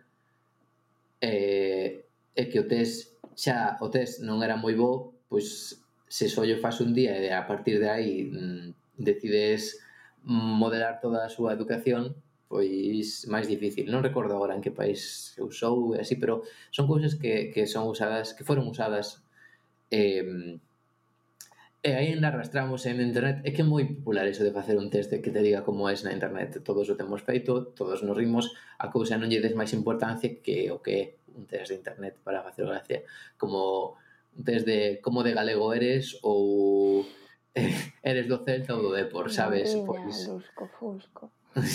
e que o test non era moi bo, pois se só lle faz un día e a partir de aí decides modelar toda a súa educación, pois máis difícil. Non recordo agora en que país se usou e así, pero son cousas que son usadas, que foron usadas e ainda arrastramos en internet. É que é moi popular eso de facer un test que te diga como es na internet. Todos o temos feito, todos nos rimos, a cousa non lle des máis importancia que o que é un test de internet para facer gracia, como un test de como de galego eres ou eres do Celta ou do Depor, sabes? Pois lusco fusco.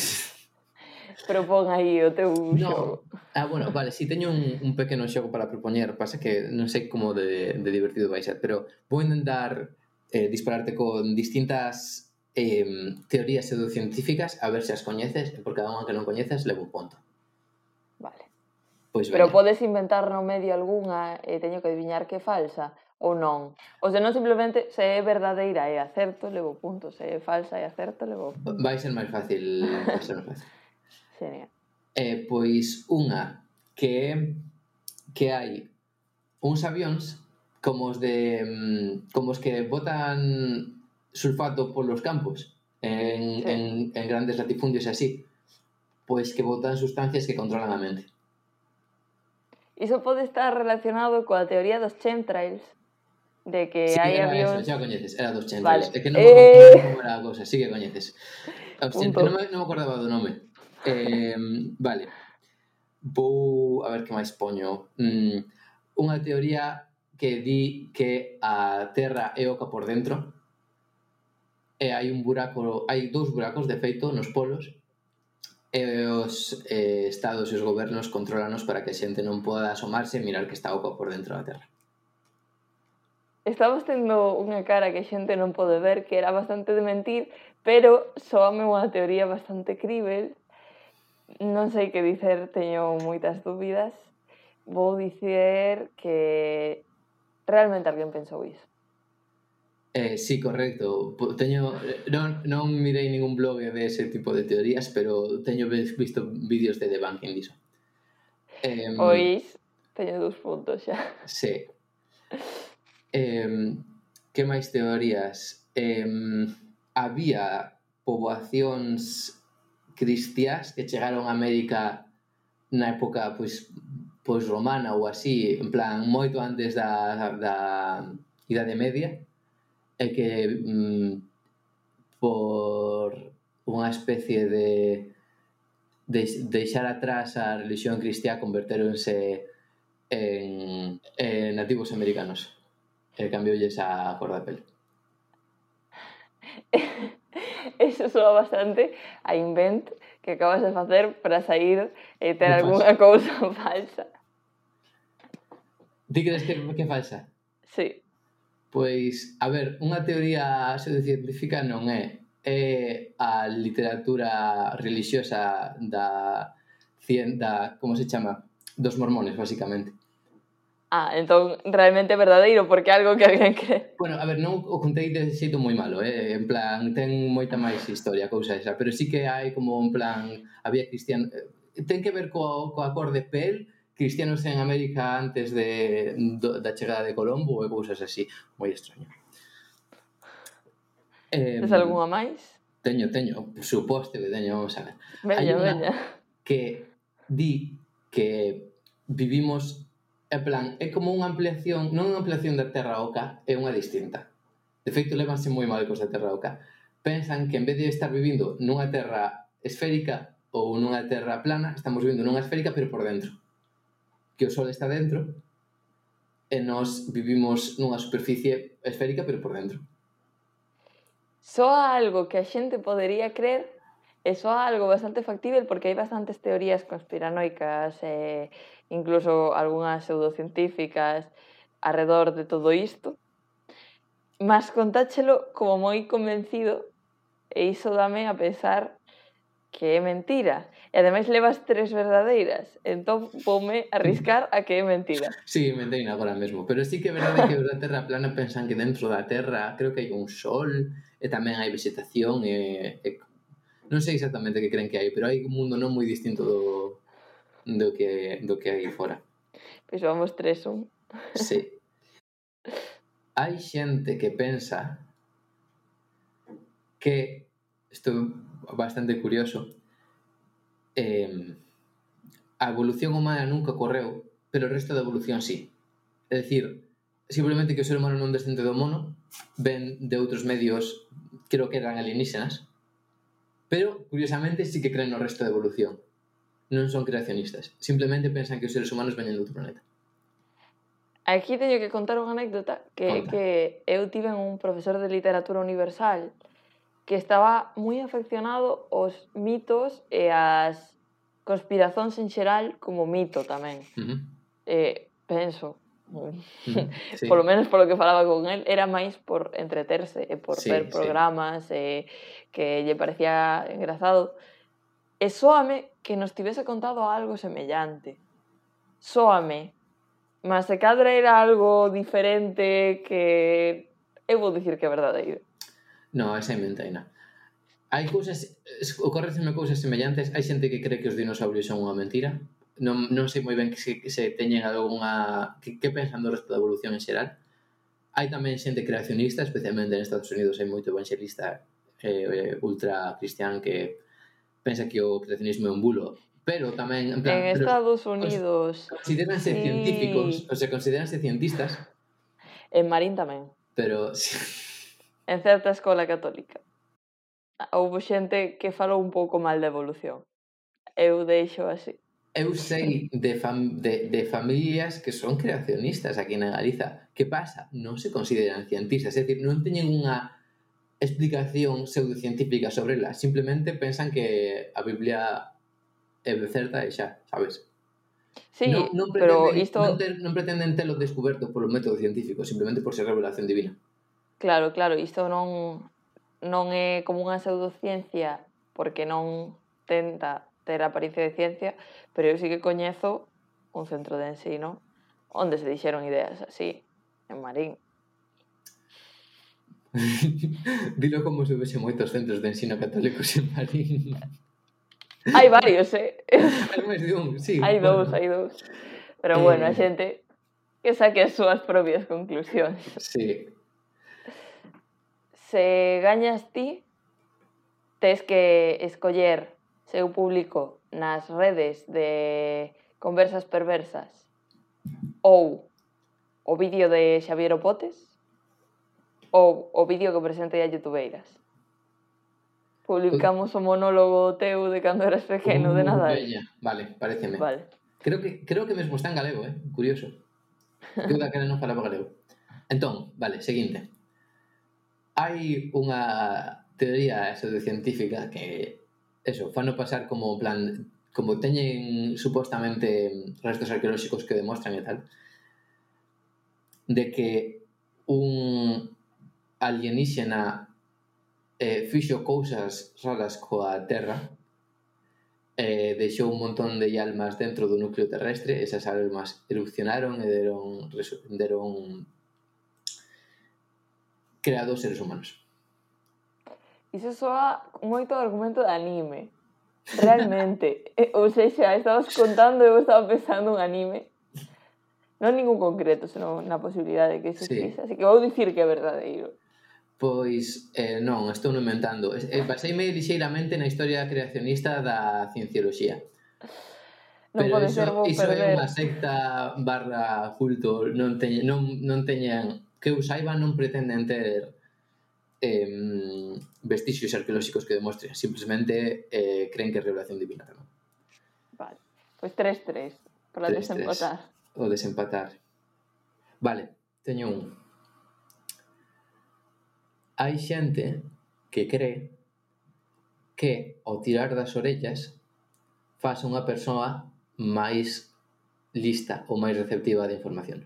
Propón aí o teu xogo. Bueno, vale, si teño un pequeno xogo para propoñer, pasa que non sei como de divertido vai ser, pero vou intentar dispararte con distintas teorías pseudocientíficas a ver se as coñeces, e por cada unha que non coñeces levo un ponto. Vale. Pois pero podes inventar no medio algunha e teño que adiviñar que é falsa ou non. O senón simplemente se é verdadeira e acerto, levo punto. Se é falsa e acerto, levo punto. Vai ser máis fácil. Genial. Pois unha que hai uns avións como os que botan sulfato polos campos en grandes latifundios e así, pois que botan sustancias que controlan a mente. Iso pode estar relacionado coa teoría dos chemtrails, de que sí, hai era avións... Eso, xa coñeces, era dos chemtrails. Vale. É que non me acordo como era a cosa, sí que coñeces. Non me acordaba do nome. Vale. Vou a ver que máis poño. Unha teoría que di que a Terra é oca por dentro e hai dous buracos de feito nos polos e os estados e os gobernos controlanos para que a xente non poda asomarse e mirar que está oca por dentro da Terra. Estamos tendo unha cara que a xente non pode ver, que era bastante de mentir, pero soame unha teoría bastante crível. Non sei que dicer, teño moitas dúbidas. Vou dicer que realmente alguén pensou iso. Sí, correcto. Non mirei ningún blog de ese tipo de teorías, pero teño visto vídeos de debunking diso. Pois, teño 2 puntos xa. Sí. Que máis teorías? Había poboacións cristiás que chegaron a América na época pois romana ou así, en plan moito antes da Idade Media, e que por unha especie de deixar atrás a religión cristiá convertéronse en nativos americanos e cambiolles a cor da pele. Eso soa bastante a invent que acabas de facer para sair e ter Que algunha cousa falsa. Ti crees que é falsa? Sí. Pois, a ver, unha teoría pseudocientífica non é a literatura religiosa da como se chama? Dos mormones, basicamente. Entón realmente é verdadeiro porque é algo que alguén cree. Bueno, a ver, non o contei de xeito moi malo, en plan, ten moita máis historia a cousa esa, pero sí que hai como en plan, había cristianos, ten que ver coa cor de pel, cristianos en América antes da chegada de Colombo e cousas así, moi extraño. Tes algunha máis? Teño, por suposto que teño, vamos a ver. Veña. Que di que vivimos, en plan, é como unha ampliación, non unha ampliación da Terra oca, é unha distinta. De feito, levanse moi mal cos da Terra oca. Pensan que en vez de estar vivindo nunha Terra esférica ou nunha Terra plana, estamos vivindo nunha esférica pero por dentro. Que o Sol está dentro e nós vivimos nunha superficie esférica pero por dentro. Soa algo que a xente podería creer e soa algo bastante factível porque hai bastantes teorías conspiranoicas e incluso algunhas pseudocientíficas arredor de todo isto, mas contáchelo como moi convencido e iso dame a pensar que é mentira. E ademais levas 3 verdadeiras, entón voume arriscar a que é mentira. Sí, mentei agora mesmo, pero sí que é verdade que os da Terra plana pensan que dentro da Terra creo que hai un sol e tamén hai vegetación e non sei exactamente que creen que hai, pero hai un mundo non moi distinto do que hai fora. Pois vamos 3-1. Sí. Hai xente que pensa que isto é bastante curioso, a evolución humana nunca ocorreu, pero o resto da evolución sí. É dicir, simplemente que o ser humano non descende do mono, ven de outros medios, creo que eran alienígenas, pero, curiosamente, sí que creen no resto da evolución. Non son creacionistas. Simplemente pensan que os seres humanos veñen de outro planeta. Aquí teño que contar unha anécdota que eu tiven un profesor de literatura universal que estaba moi afeccionado aos mitos e as conspirazóns en xeral como mito tamén. Penso, sí. polo menos polo que falaba con él, era máis por entreterse e por ver programas e que lle parecía engraçado. E sóame que nos tivese contado algo semellante. Sóame. Mas se cadra era algo diferente que eu vou dicir que é verdadeiro. No, esa é mentira. Hai cousas, ocorreceme cousas semellantes. Hai xente que cree que os dinosaurios son unha mentira. Non sei moi ben que se teñen algunha... Que pensan do resto da evolución en xeral. Hai tamén xente creacionista, especialmente en Estados Unidos hai moito evangelista ultra cristián que pensa que o creacionismo é un bulo. Pero tamén, en plan... En Estados Unidos... Considéranse científicos, o sea, considéranse cientistas. En Marín tamén. Pero... En certa escola católica. Houbo xente que falou un pouco mal da evolución. Eu deixo así. Eu sei de familias que son creacionistas aquí na Galiza. Que pasa? Non se consideran cientistas, é dicir, non teñen unha explicación pseudocientífica sobre ela. Simplemente pensan que a Biblia é certa e xa, sabes? Sí, pero isto... Non pretenden telo descoberto polo método científico, simplemente por ser revelación divina. Claro, isto non é como unha pseudociencia porque non tenta ter a apariencia de ciencia, pero eu sí que coñezo un centro de ensino onde se dixeron ideas así, en Marín. Dilo como se vese moitos centros de ensino católicos en Marín. Hai varios, Hai máis de un, sí. Hai dous. Pero bueno, a xente que saque as súas propias conclusións. Sí. Se gañas ti, tes que escoller seu público nas redes de conversas perversas ou o vídeo de Xavier Opotes ou o vídeo que presentei a youtubeiras. Publicamos o monólogo teu de cando eras pequeno de Nadal. Veña, vale, pareceme. Vale. Creo que mesmo está en galego, curioso. Que eu daquela non falaba galego. Entón, vale, seguinte. Hai unha teoría pseudocientífica que, eso, fano pasar como plan, como teñen supostamente restos arqueolóxicos que demostran e tal, de que un alienígena fixo cousas raras coa Terra, deixou un montón de almas dentro do núcleo terrestre, esas almas erupcionaron e deron creados seres humanos. Iso soa moito argumento de anime. Realmente. Ou seja, estabas contando e eu estaba pensando un anime. Non ningún concreto, senón na posibilidade de que iso exista. Así que vou dicir que é verdadeiro. Pois non, estou inventando. Baseime lixeiramente na historia creacionista da ciencioloxía. Non pode ser, vou perder. Iso é unha secta / culto, non teñen, que eu saiba, non pretenden ter vestixios arqueolóxicos que demostren, simplemente creen que é revelación divina tamén. Vale, pois 3-3 para desempatar. O desempatar. Vale, teño un. Hai xente que cree que ao tirar das orellas faz unha persoa máis lista ou máis receptiva de información.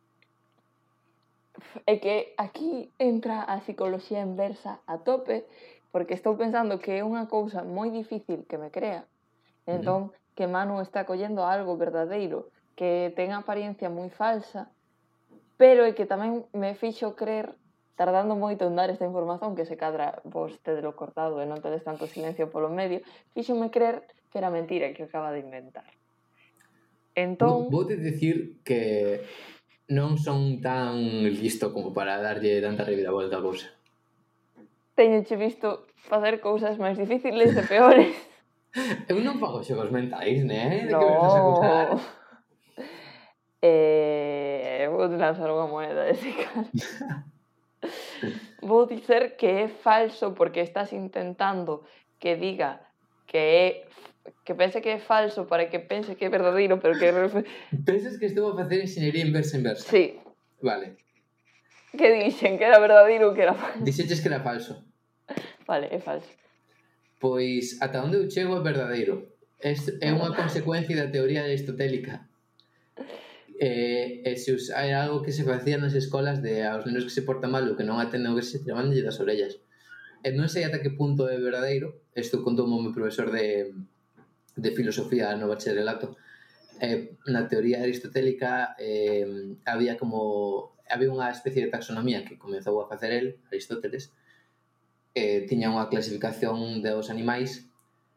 É que aquí entra a psicoloxía inversa a tope, porque estou pensando que é unha cousa moi difícil que me crea. Entón, que Manu está collendo algo verdadeiro, que ten apariencia moi falsa, pero é que tamén me fixo creer, tardando moito en dar esta información, que se cadra vos tedelo cortado e non tedes tanto silencio polo medio, fíxome creer que era mentira que acaba de inventar. Entón... Vou te dicir que non son tan listo como para darlle tanta reviravolta a cousa. Teñoche visto facer cousas máis difíciles e peores. Eu non fago xogos mentais, né? De No. que me estás a acusar? Vou lanzar unha moeda ese caso. Vou dicer que é falso porque estás intentando que diga que pense que é falso para que pense que é verdadeiro, pero que... Pensas que estou a facer enxeñería inversa? Sí. Vale. Que dixen que era verdadeiro ou que era falso? Dixeches que era falso. Vale, é falso. Pois, ata onde eu chego é verdadeiro. É unha consecuencia da teoría aristotélica. Era algo que se facía nas escolas de aos nenos que se portan mal ou que non atenden o que se tiramanlle das orellas. Non sei ata que punto é verdadeiro. Isto contou o meu profesor de filosofía no bacharelato. Na teoría aristotélica había unha especie de taxonomía que comezou a facer el, Aristóteles. Tiña unha clasificación dos animais.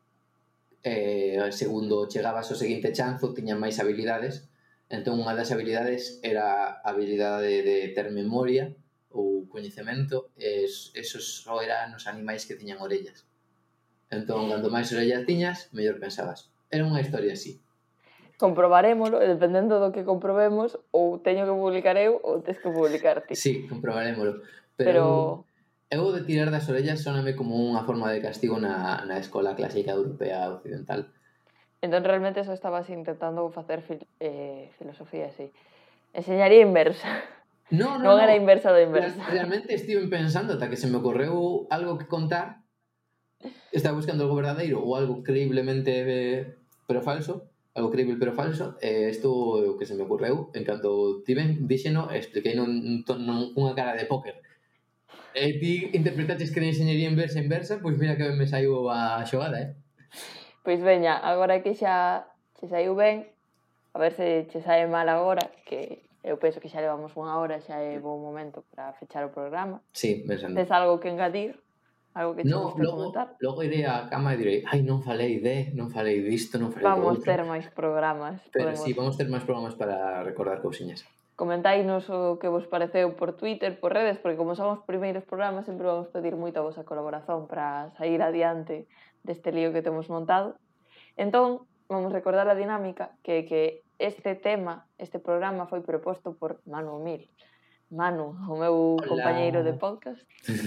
Segundo chegabas ao seguinte chanzo, tiñan máis habilidades. Entón, unha das habilidades era a habilidade de ter memoria ou coñecemento. Eso só era nos animais que tiñan orellas. Entón, cando máis orellas tiñas, mellor pensabas. Era unha historia así. Comprobarémolo, e dependendo do que comprobemos, ou teño que publicar eu ou tes que publicar ti. Sí, comprobarémolo. Pero eu de tirar das orellas soname como unha forma de castigo na escola clásica europea occidental. Entón, realmente só estabas intentando facer filosofía, sí. Enseñaría inversa. Non era inversa do inversa. Realmente estive pensando ata que se me ocorreu algo que contar. Estaba buscando algo verdadeiro ou algo creíblemente pero falso. Algo creíble pero falso. Isto é o que se me ocorreu. En canto tiven, díxeno e expliquei nunha cara de póker. Ti interpretaches que era enxeñería inversa, pois mira que me saiu a xogada, Pois veña, agora que xa che saiu ben, a ver se che sae mal agora, que Eu penso que xa levamos 1 hora, xa é bo momento para fechar o programa. Sí, pensando. Tes algo que engadir? Algo que che No, guste comentar? logo irei á cama e direi non falei disto, non falei do Vamos outro. ter máis programas. Pero Podemos... sí, vamos ter máis programas para recordar cousiñas. Comentáinos o que vos pareceu por Twitter, por redes, porque como son os primeiros programas sempre vamos pedir moito a vosa colaboración para sair adiante deste lío que temos montado. Entón, vamos recordar a dinámica que este tema, este programa foi proposto por Manu Mil. Manu, o meu compañeiro de podcast,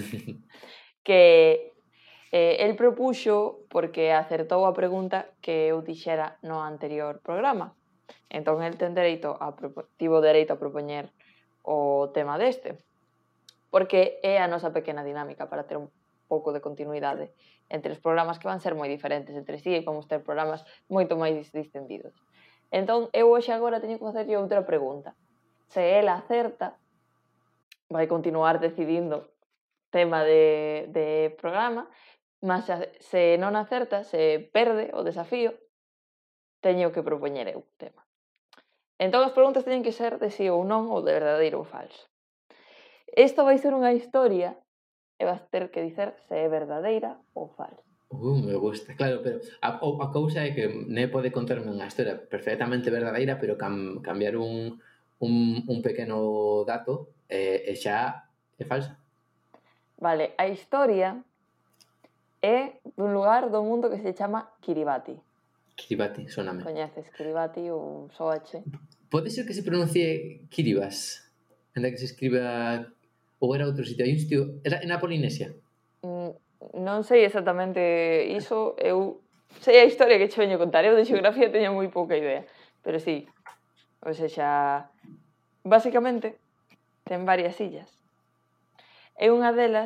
que el propuxo porque acertou a pregunta que eu dixera no anterior programa. Entón, el tivo dereito a propoñer o tema deste, porque é a nosa pequena dinámica para ter un pouco de continuidade entre os programas que van ser moi diferentes entre sí e vamos ter programas moito máis distendidos. Entón, eu hoxe agora teño que facerlle outra pregunta. Se ela acerta, vai continuar decidindo tema de programa, mas se non acerta, se perde o desafío, teño que propoñer eu o tema. Entón, as preguntas teñen que ser de sí ou non, ou de verdadeiro ou falso. Isto vai ser unha historia e vas ter que dicer se é verdadeira ou falsa. Me gusta, claro, pero a cousa é que ne pode contarme unha historia perfectamente verdadeira, pero cambiar un pequeno dato e xa é falsa. Vale, a historia é dun lugar do mundo que se chama Kiribati. Kiribati, soname. Coñeces Kiribati ou Soache? Pode ser que se pronuncie Kiribati, ainda que se escriba ou era outro sitio, hai un sitio, era na Polinesia. Non sei exactamente iso, eu sei a historia que che veño contar, eu de xeografía teño moi pouca idea, pero sí, ou seja, basicamente ten varias illas, e unha delas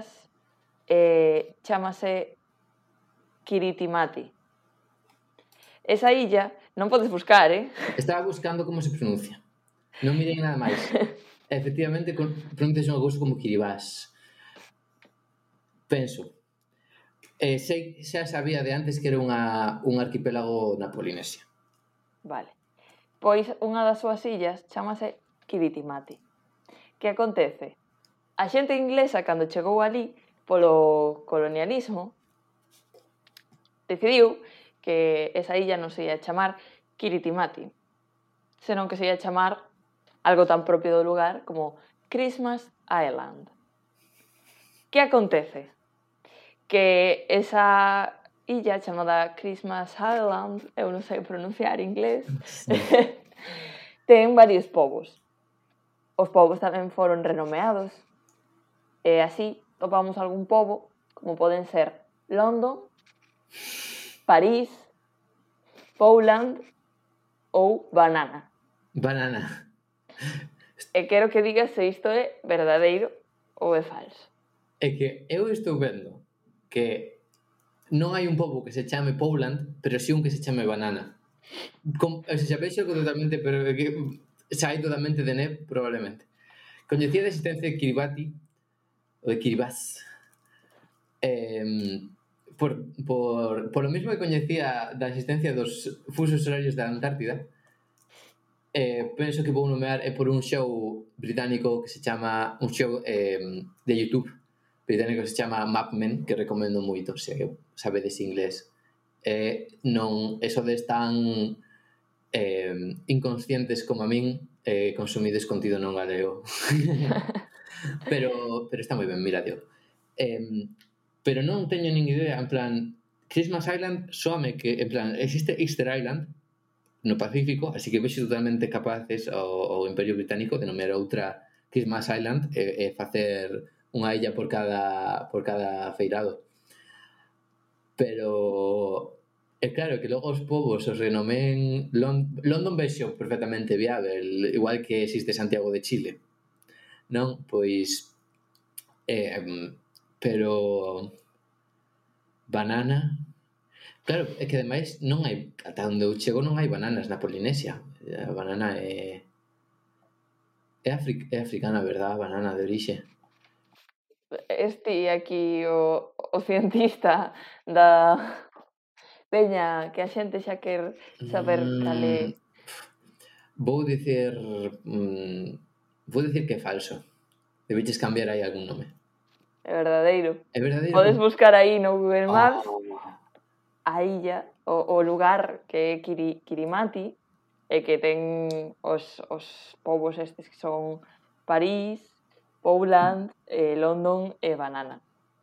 chámase Kiritimati. Esa illa, non podes buscar, Estaba buscando como se pronuncia, non mirei nada máis. Efectivamente, pronuncias unha cousa como Kiribati. Penso. Sei, xa sabía de antes que era un arquipélago na Polinesia. Vale. Pois unha das súas illas chámase Kiritimati. Que acontece? A xente inglesa, cando chegou ali polo colonialismo, decidiu que esa illa non se ia chamar Kiritimati, senón que se ia chamar algo tan propio do lugar como Christmas Island. Que acontece? Que esa illa chamada Christmas Island, eu non sei pronunciar inglés, ten varios povos. Os povos tamén foron renomeados, e así topamos algún pobo, como poden ser London, París, Poland ou Banana. Banana. E quero que digas se isto é verdadeiro ou é falso. É que eu estou vendo que non hai un pobo que se chame Poland, pero si un que se chame Banana. O sea, vexo que totalmente, pero que sai totalmente de Neb, probablemente. Coñecía a existencia de Kiribati, ou de Kiribati, por lo mismo que coñecía da existencia dos fusos horarios da Antártida, penso que vou nomear por un show británico que se chama, un show de YouTube británico que se chama Map Men, que recomendo moito se sabedes inglés. Non sodes tan inconscientes como a min, consumides contido non galego. pero está moi ben, miradio. Pero non teño nin idea, en plan, Christmas Island soame que, en plan, existe Easter Island no Pacífico, así que vexo totalmente capaces o Imperio Británico de nomear outra Christmas Island e facer unha illa por cada feirado. Pero é claro que logo os povos os renomeen London vexo perfectamente viável, igual que existe Santiago de Chile, non? Pois pero Banana, claro, é que ademais non hai, ata onde eu chego non hai bananas na Polinesia. A banana é africana, verdad? A banana de orixe. Este aquí o cientista da peña que a xente xa quer saber cal é. Vou dicir que é falso. Debeches cambiar aí algún nome. É verdadeiro. É verdadeiro? Podes buscar aí no Google Maps a illa, o lugar que é Kirimati, e que ten os povos estes que son París, Powland, London e Banana.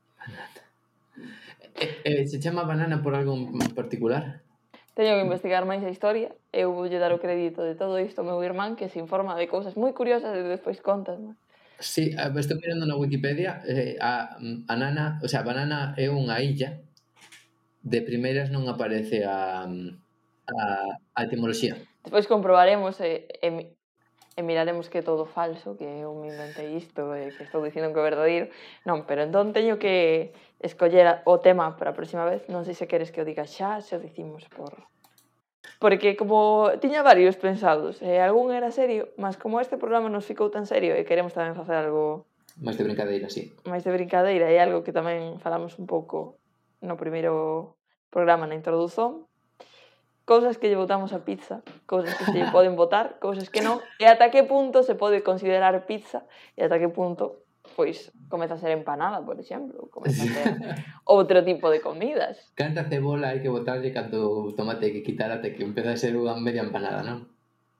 Se chama Banana por algo en particular? Teño que investigar máis a historia. Eu voulle dar o crédito de todo isto ao meu irmán, que se informa de cousas moi curiosas e despois contasme. Sí, estou mirando na Wikipedia, a Nana, o sea, Banana é unha illa. De primeiras non aparece a etimoloxía. Despois comprobaremos e miraremos que é todo falso, que eu me inventei isto e que estou dicindo que é verdadeiro. Non, pero entón teño que escoller o tema para a próxima vez. Non sei se queres que o diga xa, se o dicimos porque como tiña varios pensados, algún era serio, mas como este programa nos ficou tan serio e queremos tamén facer algo máis de brincadeira, sí. Máis de brincadeira, e algo que tamén falamos un pouco no primeiro programa na introdución. Cousas que lle botamos a pizza, cousas que se lle poden botar, cousas que non, e ata que punto se pode considerar pizza e ata que punto pois comeza a ser empanada, por exemplo, comeza a ser outro tipo de comidas. Canta cebola hai que botarlle, canto tomate hai que quitar até que empeza a ser unha media empanada, non?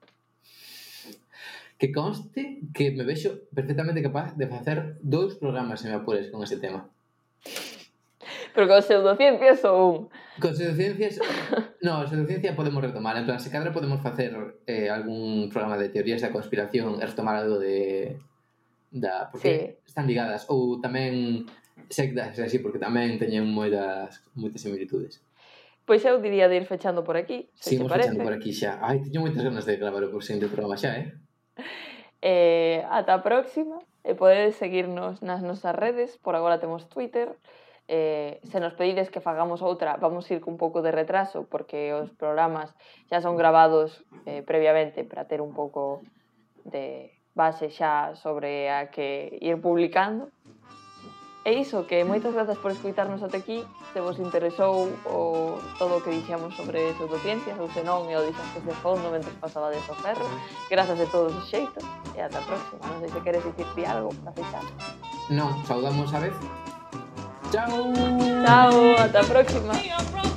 Que conste que me vexo perfectamente capaz de facer 2 programas se me apures con ese tema. Pero con pseudociencias ou un? Con pseudociencias... No, pseudociencia podemos retomar. En plan, se cadra podemos facer algún programa de teorías da conspiración e retomar algo porque están ligadas. Ou tamén sectas, así, porque tamén teñen moitas similitudes. Pois eu diría de ir fechando por aquí, se Sigamos te parece. fechando por aquí xa. Ai, teño moitas ganas de gravar o seguinte programa xa, Ata a próxima. E podedes seguirnos nas nosas redes. Por agora temos Twitter. Se nos pedides que fagamos outra, vamos ir cun pouco de retraso, porque os programas xa son gravados previamente para ter un pouco de base xa sobre a que ir publicando. E iso, que moitas grazas por escuitarnos até aquí. Se vos interesou todo o que dixemos sobre pseudociencias, ou se non, e o dixastes de fondo mentre pasaba de ferro. Grazas de todos os xeitos, e ata a próxima. Non sei se queres dicirte algo para fechar. Non, saudamos a vez. Chao! Chao, ata a próxima.